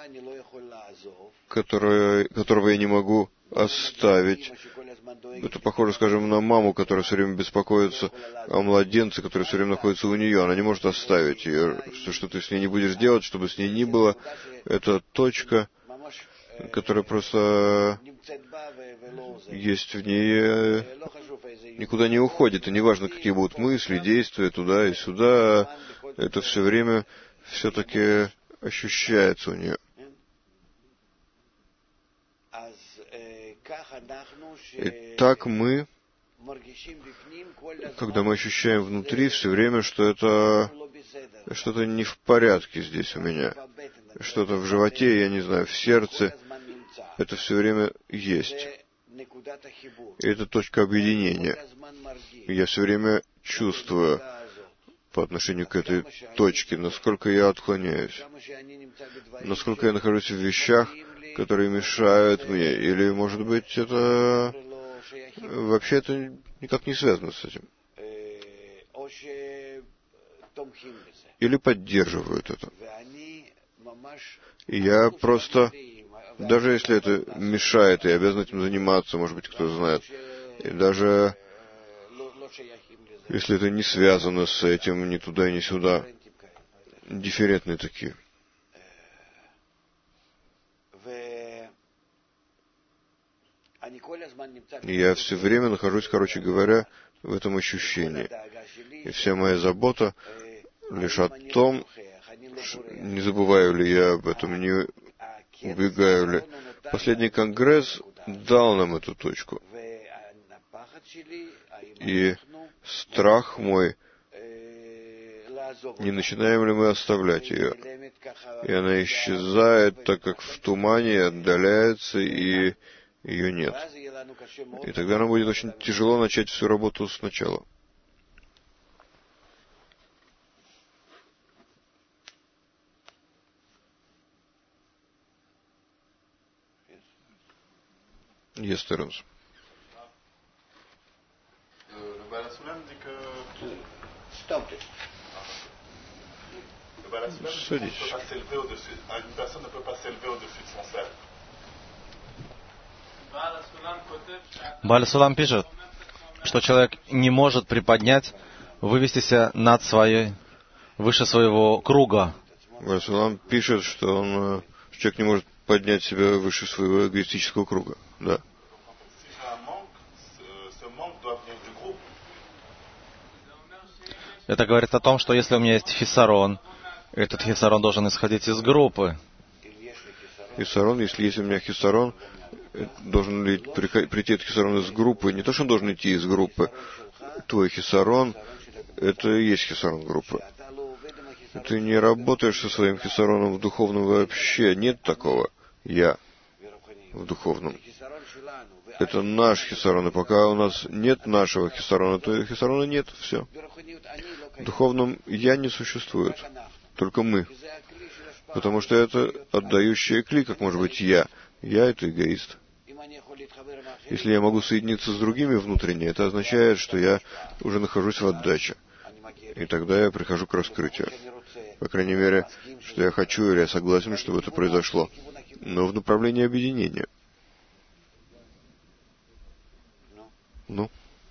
которое, которого я не могу оставить. Это похоже, скажем, на маму, которая все время беспокоится о младенце, который все время находится у нее. Она не может оставить ее. Что, что ты с ней не будешь делать, чтобы с ней ни было. Это точка, которая просто есть в ней, никуда не уходит. И неважно, какие будут мысли, действия туда и сюда, это все время все-таки ощущается у нее. И так мы, когда мы ощущаем внутри все время, что это что-то не в порядке здесь у меня, что-то в животе, я не знаю, в сердце, это все время есть. И это точка объединения. И я все время чувствую по отношению к этой точке, насколько я отклоняюсь, насколько я нахожусь в вещах, которые мешают мне, или, может быть, это вообще это никак не связано с этим, или поддерживают это. И я просто, даже если это мешает, я обязан этим заниматься, может быть, кто знает, и даже если это не связано с этим, ни туда, ни сюда, дифферентные такие. И я все время нахожусь, короче говоря, в этом ощущении. И вся моя забота лишь о том, не забываю ли я об этом, не убегаю ли. Последний конгресс дал нам эту точку. И страх мой, не начинаем ли мы оставлять ее. И она исчезает, так как в тумане отдаляется, и ее нет. И тогда нам будет очень тяжело начать всю работу сначала. Yes, Terence. Le Baal HaSulam dit que... Stop. Le Baal HaSulam dit qu'on ne peut pas s'élever au-dessus. Une personne ne peut pas s'élever au-dessus de son cercle. Бааль Сулам пишет, что человек не может приподнять, вывести себя над своей, выше своего круга. Бааль Сулам пишет, что он, что человек не может поднять себя выше своего эгоистического круга. Да. Это говорит о том, что если у меня есть хисарон, этот хисарон должен исходить из группы. Хисарон, если есть у меня хисарон, должен ли прийти этот хисарон из группы? Не то, что он должен идти из группы. Твой хисарон — это и есть хисарон группы. Ты не работаешь со своим хисароном в духовном вообще. Нет такого. Я в духовном. Это наш хисарон. И пока у нас нет нашего хисарона, то хисарона нет. Все. В духовном я не существует. Только мы. Потому что это отдающий кли, как может быть я. Я — это эгоист. Если я могу соединиться с другими внутренне, это означает, что я уже нахожусь в отдаче. И тогда я прихожу к раскрытию. По крайней мере, что я хочу или я согласен, чтобы это произошло. Но в направлении объединения. Ну?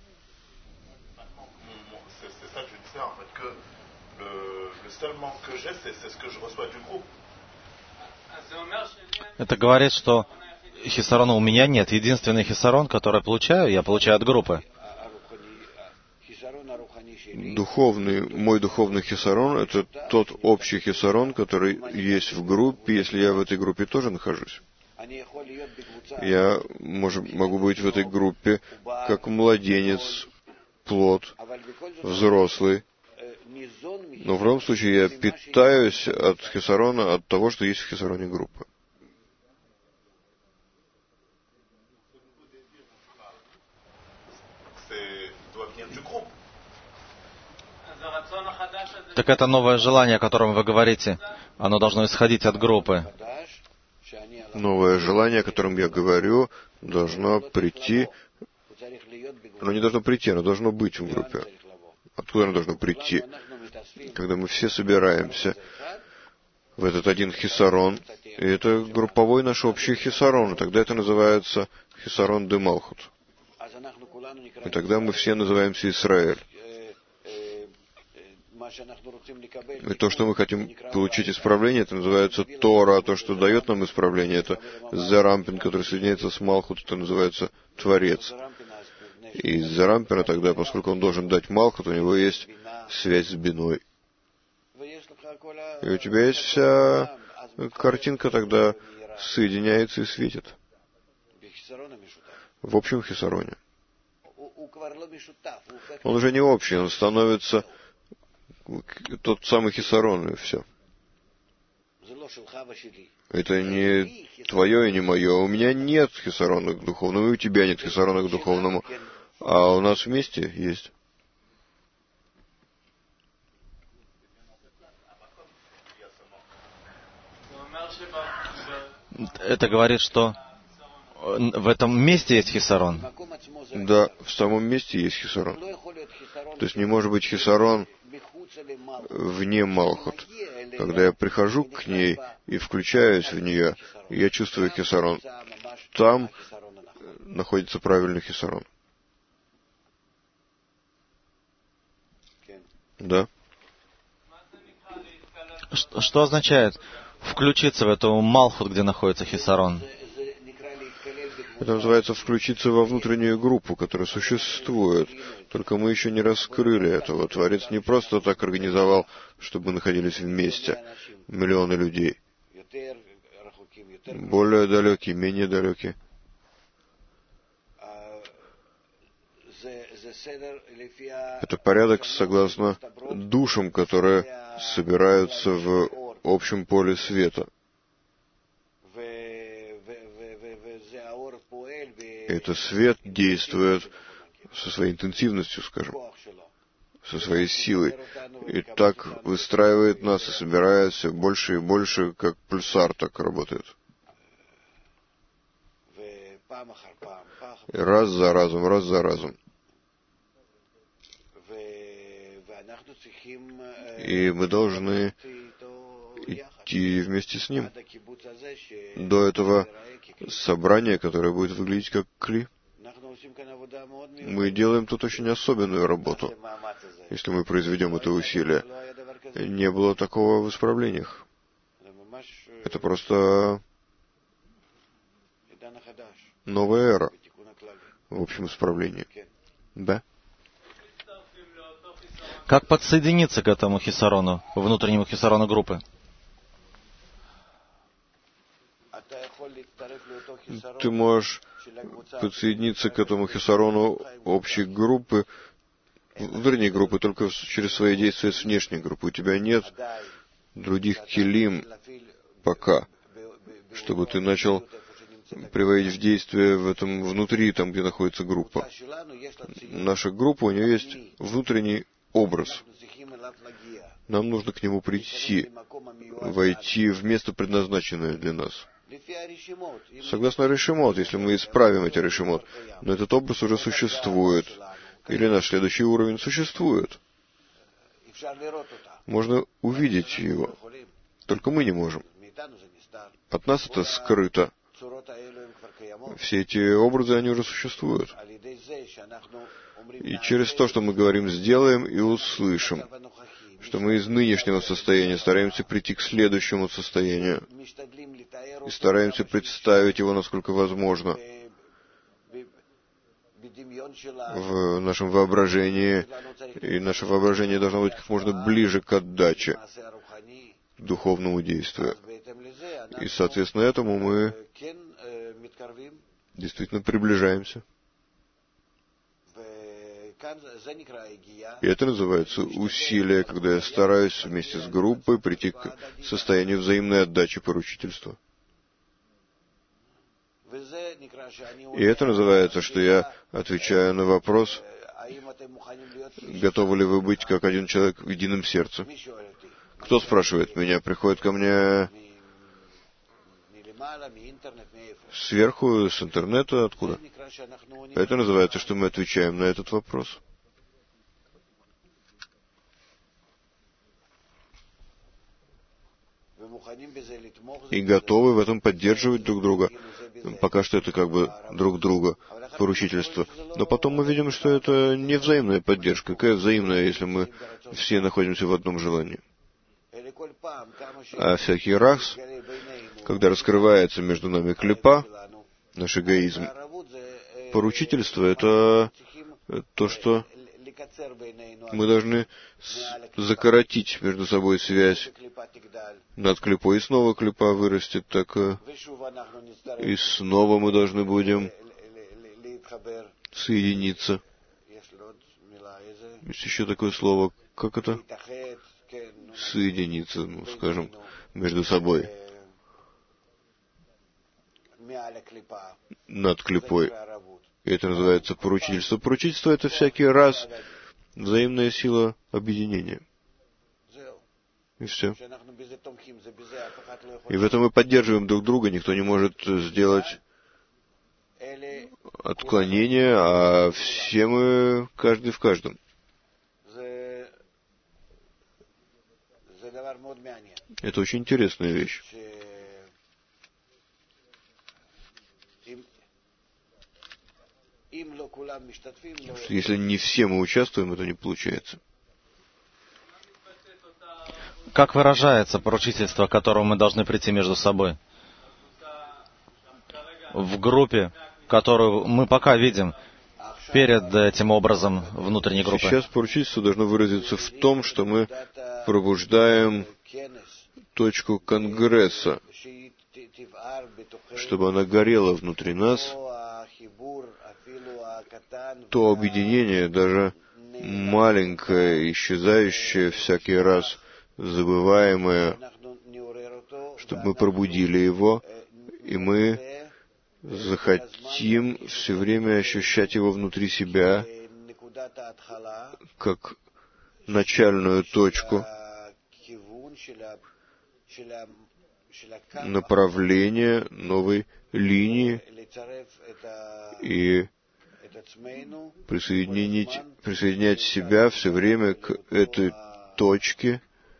Это говорит, что хисарона у меня нет. Единственный хисарон, который я получаю, я получаю от группы. Духовный, мой духовный хисарон — это тот общий хисарон, который есть в группе, если я в этой группе тоже нахожусь. Я мож, могу быть в этой группе как младенец, плод, взрослый. Но в любом случае я питаюсь от хисарона, от того, что есть в хисароне группы. Так это новое желание, о котором вы говорите, оно должно исходить от группы. Новое желание, о котором я говорю, должно прийти. Оно не должно прийти, оно должно быть в группе. Откуда оно должно прийти? Когда мы все собираемся в этот один хисарон, и это групповой наш общий хисарон, и тогда это называется хисарон де Малхут. И тогда мы все называемся Исраэль. И то, что мы хотим получить исправление, это называется Тора, а то, что дает нам исправление, это Зерампин, который соединяется с Малхут, это называется Творец. И из Зерампина тогда, поскольку он должен дать Малхут, у него есть связь с Биной. И у тебя есть вся картинка тогда соединяется и светит. В общем хисароне. Он уже не общий, он становится тот самый хисарон, и все. Это не твое и не мое. У меня нет хисарона к духовному, и у тебя нет хисарона к духовному. А у нас вместе есть. Это говорит, что в этом месте есть хисарон. Да, в самом месте есть хисарон. То есть не может быть хисарон вне Малхут. Когда я прихожу к ней и включаюсь в нее, я чувствую хисарон. Там находится правильный хисарон. Да? Что, что означает включиться в эту Малхут, где находится хисарон? Это называется включиться во внутреннюю группу, которая существует. Только мы еще не раскрыли этого. Творец не просто так организовал, чтобы мы находились вместе. Миллионы людей. Более далекие, менее далекие. Это порядок согласно душам, которые собираются в общем поле света. Это свет действует со своей интенсивностью, скажем, со своей силой. И так выстраивает нас и собирает все больше и больше, как пульсар так работает. И раз за разом, раз за разом. И мы должны идти вместе с ним до этого собрания, которое будет выглядеть как кли. Мы делаем тут очень особенную работу, если мы произведем это усилие. Не было такого в исправлениях. Это просто новая эра в общем исправлении. Да? Как подсоединиться к этому хисарону, внутреннему хисарону группы? Ты можешь подсоединиться к этому хисарону общей группы, внутренней группы, только через свои действия с внешней группы. У тебя нет других килим пока, чтобы ты начал приводить в действие в этом внутри, там, где находится группа. Наша группа, у нее есть внутренний образ. Нам нужно к нему прийти, войти в место, предназначенное для нас. Согласно решимот, если мы исправим эти решимот, но этот образ уже существует, или наш следующий уровень существует. Можно увидеть его, только мы не можем. От нас это скрыто. Все эти образы, они уже существуют. И через то, что мы говорим, сделаем и услышим, что мы из нынешнего состояния стараемся прийти к следующему состоянию и стараемся представить его, насколько возможно, в нашем воображении, и наше воображение должно быть как можно ближе к отдаче, к духовному действию. И, соответственно, этому мы действительно приближаемся. И это называется усилие, когда я стараюсь вместе с группой прийти к состоянию взаимной отдачи поручительства. И это называется, что я отвечаю на вопрос, готовы ли вы быть как один человек в едином сердце. Кто спрашивает меня? Приходит ко мне сверху, с интернета, откуда? Это называется, что мы отвечаем на этот вопрос. И готовы в этом поддерживать друг друга. Пока что это как бы друг друга, поручительство. Но потом мы видим, что это не взаимная поддержка. Какая взаимная, если мы все находимся в одном желании? А всякий раз, когда раскрывается между нами клипа, наш эгоизм, поручительство — это то, что мы должны закоротить между собой связь над клипой, и снова клипа вырастет, так и снова мы должны будем соединиться. Есть еще такое слово, как это? Соединиться, ну, скажем, между собой. Над клипой. И это называется поручительство. Поручительство — это всякий раз взаимная сила объединения. И все. И в этом мы поддерживаем друг друга. Никто не может сделать отклонение, а все мы каждый в каждом. Это очень интересная вещь. Если не все мы участвуем, это не получается. Как выражается поручительство, к которому мы должны прийти между собой? В группе, которую мы пока видим, перед этим образом внутренней группы. Сейчас поручительство должно выразиться в том, что мы пробуждаем точку конгресса, чтобы она горела внутри нас, то объединение, даже маленькое, исчезающее всякий раз, забываемое, чтобы мы пробудили его, и мы захотим все время ощущать его внутри себя, как начальную точку направления новой линии, и присоединить, присоединять себя все время к этой точке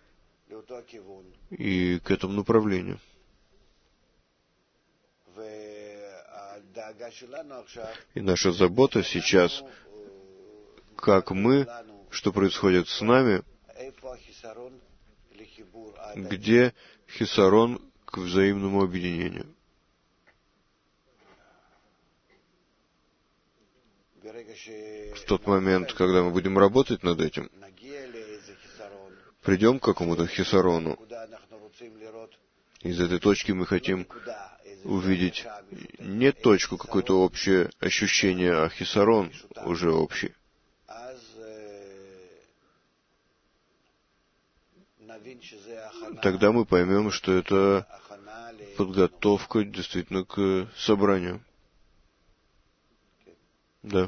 и к этому направлению. И наша забота сейчас, как мы, что происходит с нами, где хисарон к взаимному объединению. В тот момент, когда мы будем работать над этим, придем к какому-то хисарону. Из этой точки мы хотим увидеть не точку, какое-то общее ощущение, а хисарон уже общий. Тогда мы поймем, что это подготовка действительно к собранию. Да.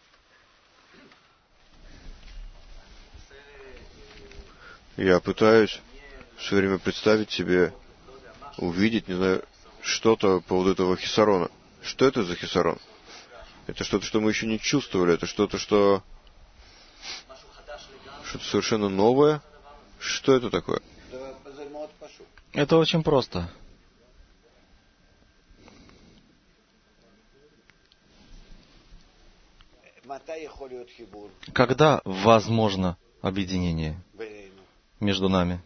Я пытаюсь все время представить себе, увидеть, не знаю, что-то по поводу этого хисарона. Что это за хисарон? Это что-то, что мы еще не чувствовали, это что-то, что... что-то совершенно новое. Что это такое? Это очень просто. Когда возможно объединение между нами?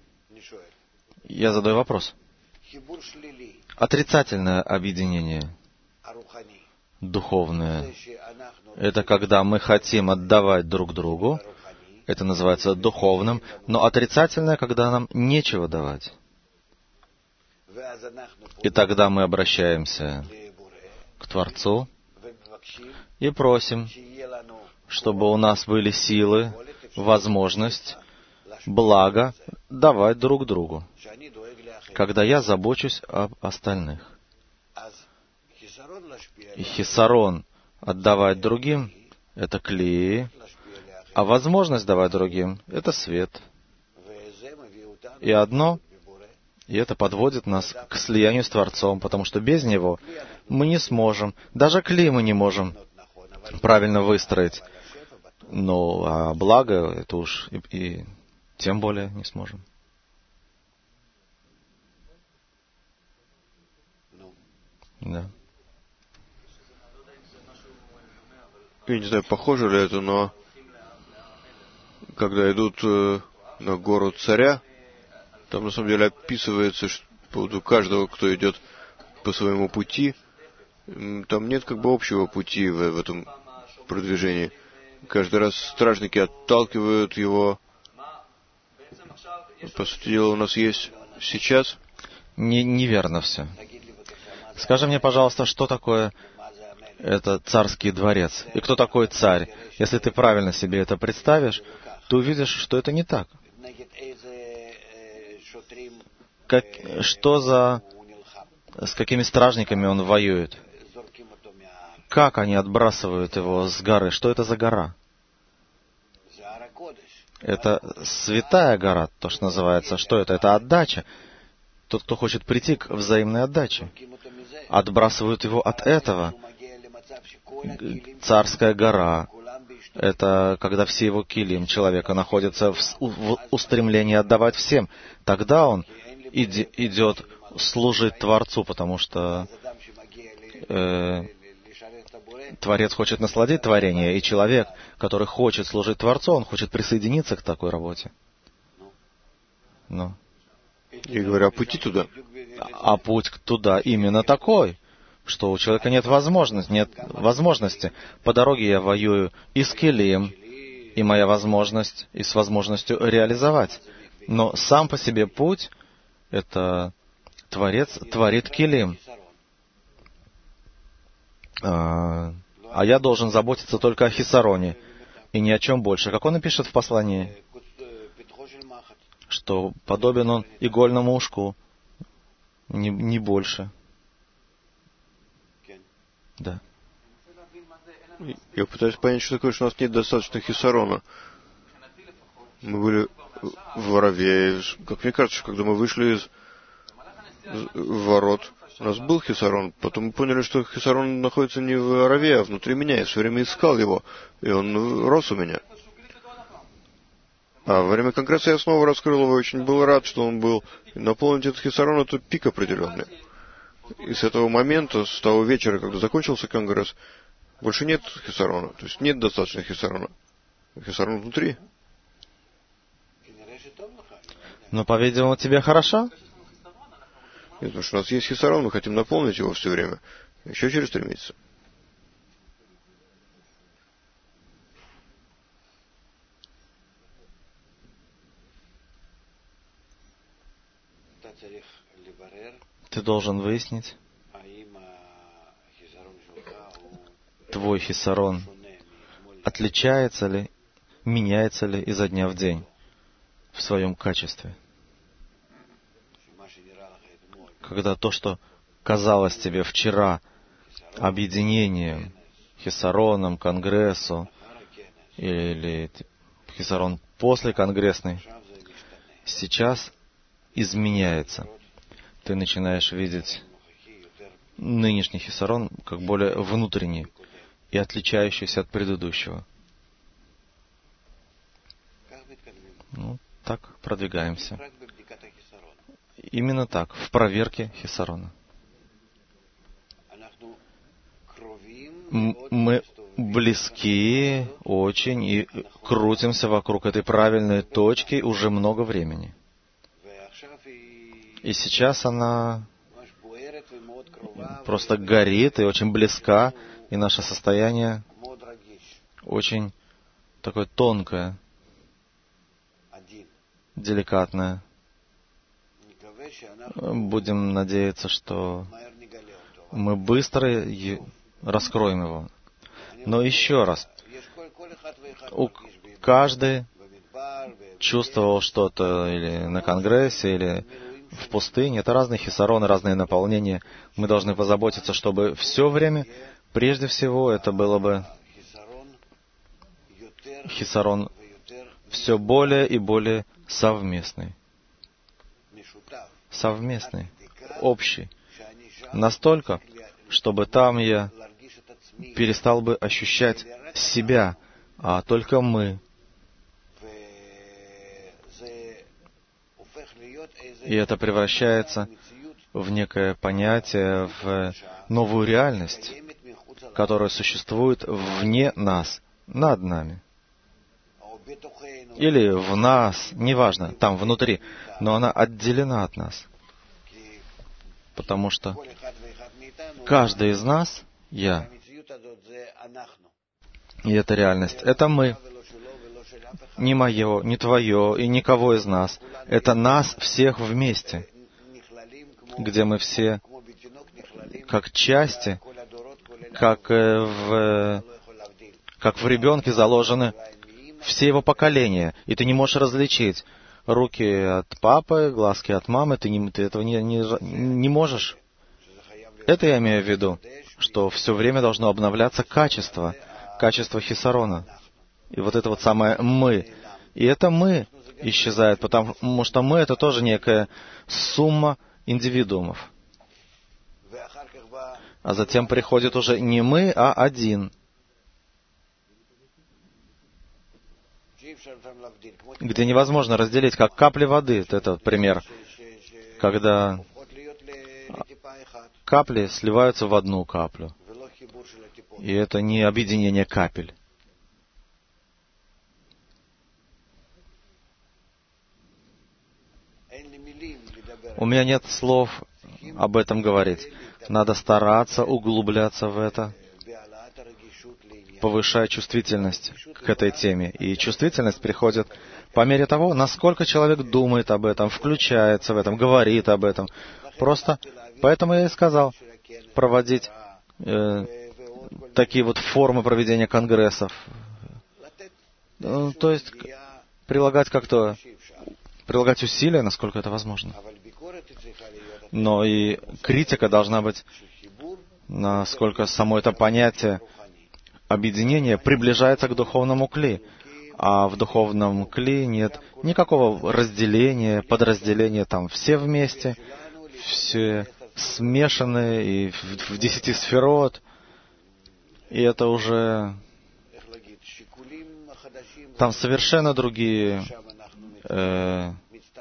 Я задаю вопрос. Отрицательное объединение, духовное, это когда мы хотим отдавать друг другу, это называется духовным, но отрицательное, когда нам нечего давать. И тогда мы обращаемся к Творцу и просим, чтобы у нас были силы, возможность, благо давать друг другу, когда я забочусь об остальных. И хисарон отдавать другим — это клеи, а возможность давать другим — это свет. И одно, и это подводит нас к слиянию с Творцом, потому что без него мы не сможем, даже клей мы не можем правильно выстроить. Ну, а благо, это уж и, и тем более не сможем. Да. Я не знаю, похоже ли это, но когда идут э, на гору царя, там на самом деле описывается, что по поводу каждого, кто идет по своему пути, там нет как бы общего пути в, в этом продвижении. Каждый раз стражники отталкивают его. По сути дела, у нас есть сейчас... Не, неверно все. Скажи мне, пожалуйста, что такое это царский дворец? И кто такой царь? Если ты правильно себе это представишь, ты увидишь, что это не так. Как, что за... С какими стражниками он воюет? Как они отбрасывают его с горы? Что это за гора? Это святая гора, то, что называется. Что это? Это отдача. Тот, кто хочет прийти к взаимной отдаче. Отбрасывают его от этого. Царская гора. Это когда все его килим человека находятся в, в устремлении отдавать всем. Тогда он иди, идет служить Творцу, потому что э, Творец хочет насладить творение, и человек, который хочет служить Творцу, он хочет присоединиться к такой работе. Ну. И говоря, пути туда. А путь туда именно такой, что у человека нет возможности, нет возможности. По дороге я воюю и с килим, и моя возможность, и с возможностью реализовать. Но сам по себе путь — это Творец творит килим. А, а я должен заботиться только о хисароне и ни о чем больше. Как он и пишет в послании, что подобен он игольному ушку, не, не больше. Да. Я пытаюсь понять, что такое, что у нас нет достаточно хисарона. Мы были в Аравее. Как мне кажется, когда мы вышли из ворот, у нас был хисарон. Потом мы поняли, что хисарон находится не в Аравее, а внутри меня. Я все время искал его, и он рос у меня. А во время конгресса я снова раскрыл его, очень был рад, что он был. И наполнить этот хисарон — это пик определенный. И с этого момента, с того вечера, когда закончился конгресс, больше нет хисарона. То есть нет достаточно хисарона. Хисарон внутри. Но, по-видимому, тебе хорошо? Нет, потому что у нас есть хисарон, мы хотим наполнить его все время. Еще через три месяца. ты должен выяснить, твой хисарон отличается ли, меняется ли изо дня в день в своем качестве. Когда то, что казалось тебе вчера объединением, хисароном, конгрессу, или хисарон после конгрессный, сейчас изменяется. Ты начинаешь видеть нынешний хисарон как более внутренний и отличающийся от предыдущего. Ну, так продвигаемся. Именно так, в проверке хисарона. Мы близки очень и крутимся вокруг этой правильной точки уже много времени. И сейчас она просто горит и очень близка, и наше состояние очень такое тонкое, деликатное. Будем надеяться, что мы быстро раскроем его. Но еще раз, у каждый чувствовал что-то или на конгрессе, или в пустыне. Это разные хисароны, разные наполнения. Мы должны позаботиться, чтобы все время, прежде всего, это было бы хисарон все более и более совместный. Совместный, общий. Настолько, чтобы там я перестал бы ощущать себя, а только мы. И это превращается в некое понятие, в новую реальность, которая существует вне нас, над нами. Или в нас, неважно, там внутри, но она отделена от нас. Потому что каждый из нас — я. И эта реальность — это мы. Не мое, не твое и никого из нас. Это нас всех вместе, где мы все как части, как в, как в ребенке заложены все его поколения, и ты не можешь различить руки от папы, глазки от мамы, ты, не, ты этого не, не, не можешь. Это я имею в виду, что все время должно обновляться качество, качество хисарона. И вот это вот самое «мы». И это «мы» исчезает, потому что «мы» — это тоже некая сумма индивидуумов. А затем приходит уже не «мы», а «один», где невозможно разделить, как капли воды. Это пример, когда капли сливаются в одну каплю. И это не объединение капель. У меня нет слов об этом говорить. Надо стараться углубляться в это, повышая чувствительность к этой теме. И чувствительность приходит по мере того, насколько человек думает об этом, включается в этом, говорит об этом. Просто поэтому я и сказал проводить э, такие вот формы проведения конгрессов. Ну, то есть прилагать как-то, прилагать усилия, насколько это возможно. Но и критика должна быть, насколько само это понятие объединения приближается к духовному кли. А в духовном кли нет никакого разделения, подразделения. Там все вместе, все смешаны и в, в десяти сферот. И это уже... Там совершенно другие... Э,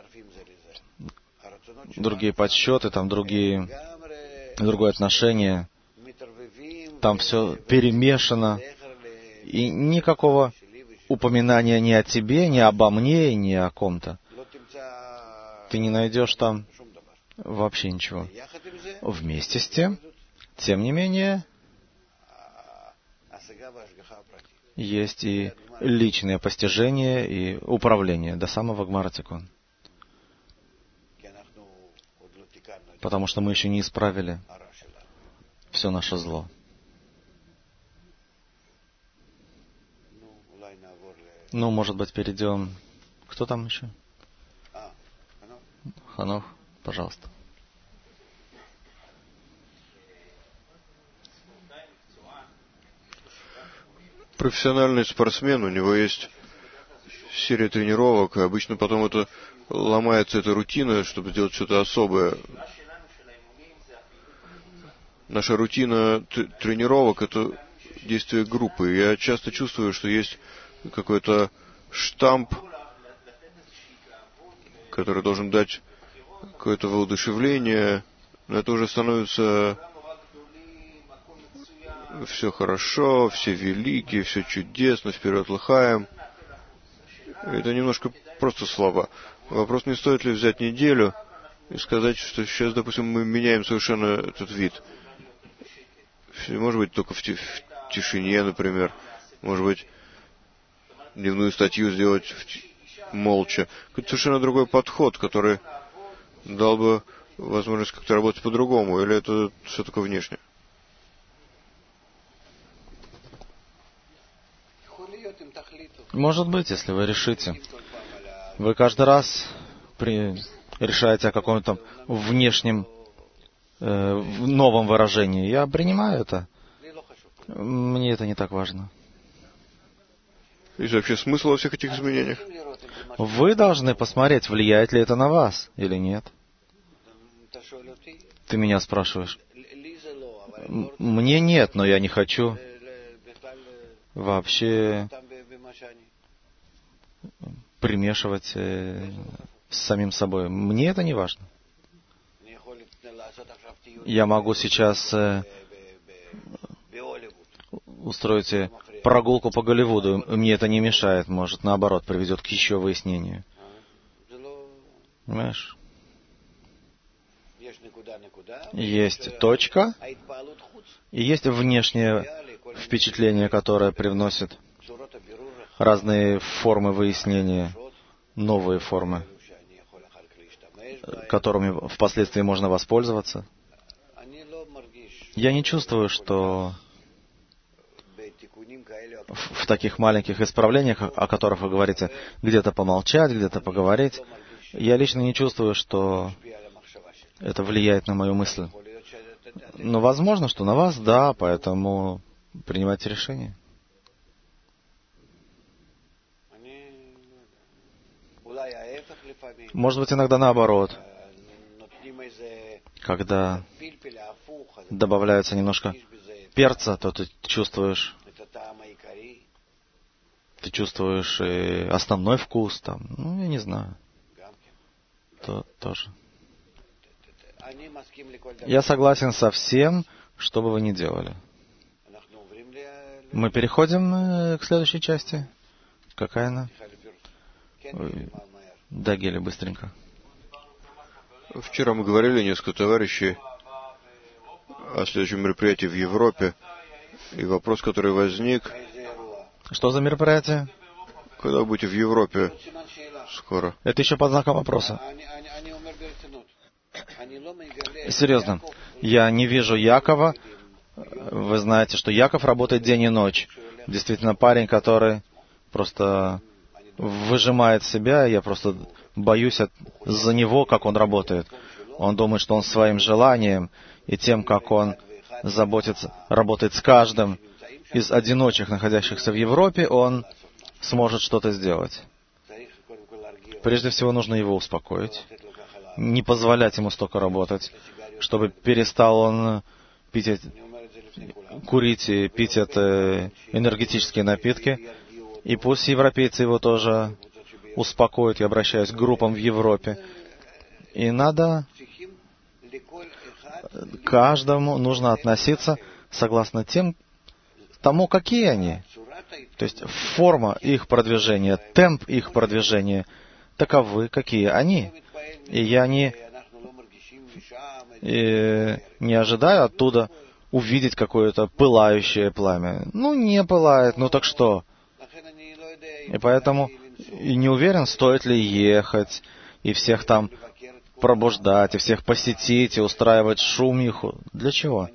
другие подсчеты, там другие, другое отношение, там все перемешано, и никакого упоминания ни о тебе, ни обо мне, ни о ком-то. Ты не найдешь там вообще ничего. Вместе с тем, тем не менее, есть и личное постижение, и управление до самого Гмара Тикун. потому что мы еще не исправили все наше зло. Ну, может быть, перейдем... Кто там еще? Ханох, пожалуйста. Профессиональный спортсмен, у него есть серия тренировок, и обычно потом это ломается, эта рутина, чтобы сделать что-то особое. Наша рутина тренировок — это действие группы. Я часто чувствую, что есть какой-то штамп, который должен дать какое-то воодушевление, но это уже становится все хорошо, все великие, все чудесно, вперед лыхаем. Это немножко просто слова. Вопрос, не стоит ли взять неделю и сказать, что сейчас, допустим, мы меняем совершенно этот вид. Может быть, только в тишине, например. Может быть, дневную статью сделать в молча. Какой-то совершенно другой подход, который дал бы возможность как-то работать по-другому. Или это все только внешне? Может быть, если вы решите. Вы каждый раз при... решаете о каком-то внешнем э, новом выражении. Я принимаю это. Мне это не так важно. Есть вообще смысл во всех этих изменениях? Вы должны посмотреть, влияет ли это на вас или нет. Ты меня спрашиваешь. Мне нет, но я не хочу вообще примешивать э, с самим собой. Мне это не важно. Я могу сейчас э, устроить прогулку по Голливуду. Мне это не мешает. Может, наоборот, приведет к еще выяснению. Понимаешь? Есть точка, и есть внешнее впечатление, которое привносит разные формы выяснения, новые формы, которыми впоследствии можно воспользоваться. Я не чувствую, что в таких маленьких исправлениях, о которых вы говорите, где-то помолчать, где-то поговорить, я лично не чувствую, что это влияет на мою мысль. Но возможно, что на вас, да, поэтому принимайте решение. Может быть, иногда наоборот. Когда добавляется немножко перца, то ты чувствуешь, ты чувствуешь и основной вкус там. Ну, я не знаю. То тоже. Я согласен со всем, что бы вы ни делали. Мы переходим к следующей части. Какая она? Да, Геля, быстренько. Вчера мы говорили, несколько товарищей, о следующем мероприятии в Европе. И вопрос, который возник... Что за мероприятие? Когда вы будете в Европе скоро? Это еще под знаком вопроса. Серьезно. Я не вижу Якова. Вы знаете, что Яков работает день и ночь. Действительно, парень, который просто выжимает себя. Я просто боюсь от... за него, как он работает. Он думает, что он своим желанием и тем, как он заботится, работает с каждым из одиночек, находящихся в Европе, он сможет что-то сделать. Прежде всего, нужно его успокоить, не позволять ему столько работать, чтобы перестал он пить, курить и пить это энергетические напитки. И пусть европейцы его тоже успокоят. Я обращаюсь к группам в Европе. И надо каждому нужно относиться согласно тем, тому, какие они. То есть форма их продвижения, темп их продвижения таковы, какие они. И я не, и не ожидаю оттуда увидеть какое-то пылающее пламя. Ну, не пылает, ну так что? И поэтому и не уверен, стоит ли ехать и всех там пробуждать, и всех посетить, и устраивать шумиху. Для чего?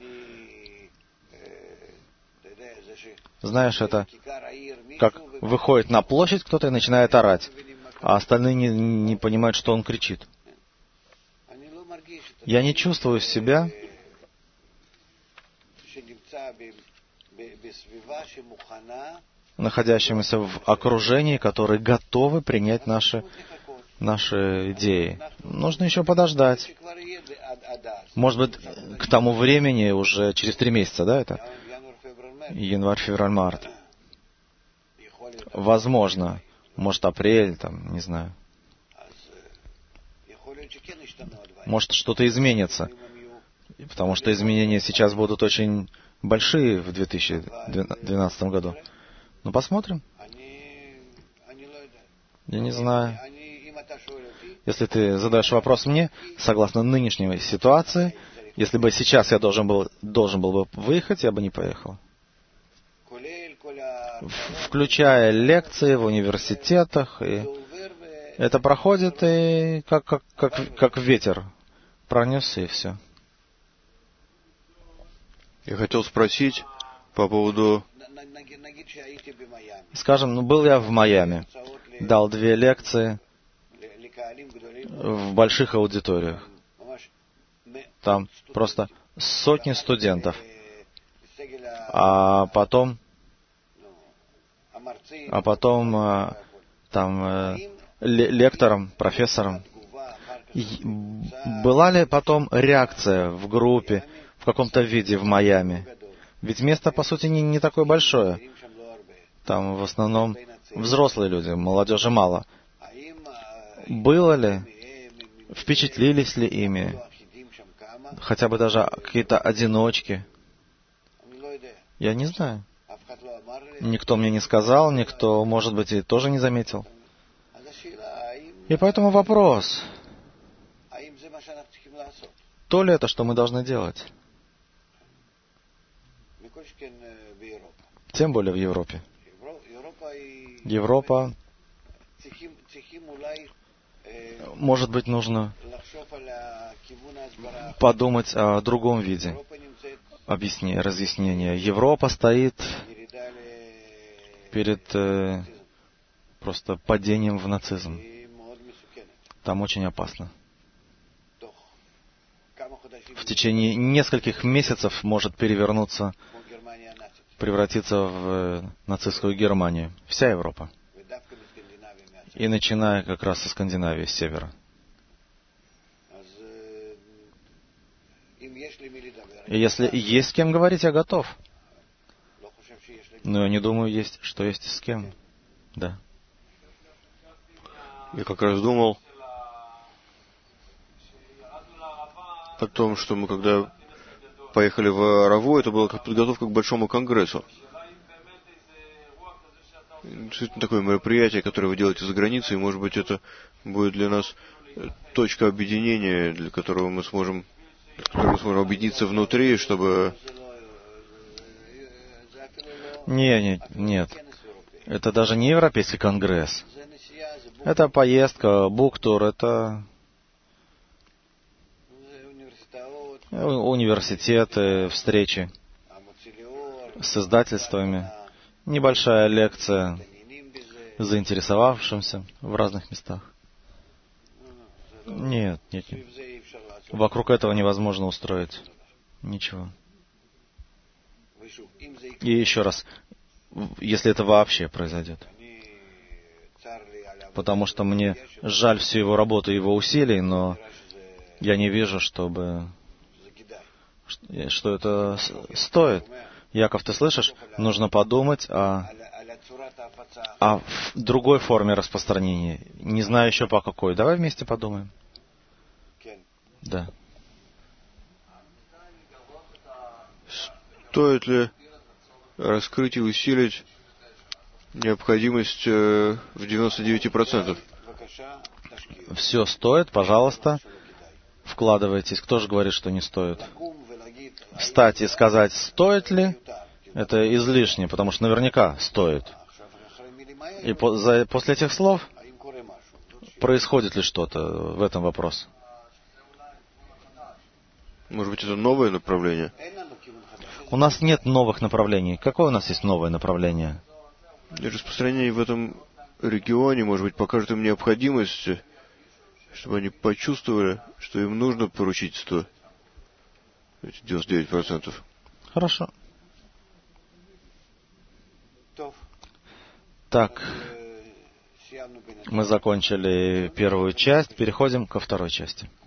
Знаешь, это как выходит на площадь кто-то и начинает орать, а остальные не, не понимают, что он кричит. Я не чувствую себя находящимися в окружении, которые готовы принять наши, наши идеи. Нужно еще подождать. Может быть, к тому времени, уже через три месяца, да, это? Январь, февраль, март. Возможно. Может, апрель, там, не знаю. Может, что-то изменится. Потому что изменения сейчас будут очень большие в две тысячи двенадцатом году. Ну, посмотрим. Я не знаю. Если ты задаешь вопрос мне, согласно нынешней ситуации, если бы сейчас я должен был, должен был бы выехать, я бы не поехал. Включая лекции в университетах. И это проходит и как, как, как, как ветер. Пронесся и все. Я хотел спросить по поводу... Скажем, ну был я в Майами, дал две лекции в больших аудиториях. Там просто сотни студентов. А потом, а потом там лектором, профессором. Была ли потом реакция в группе, в каком-то виде в Майами? Ведь место, по сути, не, не такое большое. Там в основном взрослые люди, молодежи мало. Было ли, впечатлились ли ими, хотя бы даже какие-то одиночки? Я не знаю. Никто мне не сказал, никто, может быть, и тоже не заметил. И поэтому вопрос, то ли это, что мы должны делать? Тем более в Европе. Европа, может быть, нужно подумать о другом виде объяснения, разъяснения. Европа стоит перед э, просто падением в нацизм. Там очень опасно. В течение нескольких месяцев может перевернуться, превратиться в нацистскую Германию. Вся Европа. И начиная как раз со Скандинавии, с севера. И если есть с кем говорить, я готов. Но я не думаю, есть, что есть с кем. Да. Я как раз думал о том, что мы когда поехали в Араву, это была как подготовка к большому конгрессу. Действительно такое мероприятие, которое вы делаете за границей, и, может быть, это будет для нас точка объединения, для которого мы сможем, для которого мы сможем объединиться внутри, чтобы... Нет, нет, нет. Это даже не Европейский конгресс. Это поездка, буктур, это университеты, встречи с издательствами, небольшая лекция заинтересовавшимся в разных местах. Нет, нет, нет. Вокруг этого невозможно устроить ничего. И еще раз, если это вообще произойдет. Потому что мне жаль всю его работу и его усилий, но я не вижу, чтобы... что это стоит. Яков, ты слышишь? Нужно подумать о, о другой форме распространения. Не знаю еще по какой. Давай вместе подумаем. Да. Стоит ли раскрыть и усилить необходимость э, в девяносто девять процентов? Все стоит, пожалуйста, вкладывайтесь. Кто же говорит, что не стоит? Встать и сказать, стоит ли, это излишне, потому что наверняка стоит. И по, за, после этих слов происходит ли что-то в этом вопросе? Может быть, это новое направление? У нас нет новых направлений. Какое у нас есть новое направление? И распространение в этом регионе, может быть, покажет им необходимость, чтобы они почувствовали, что им нужно поручительство. Эти девяносто девять процентов. Хорошо. Так, мы закончили первую часть, переходим ко второй части.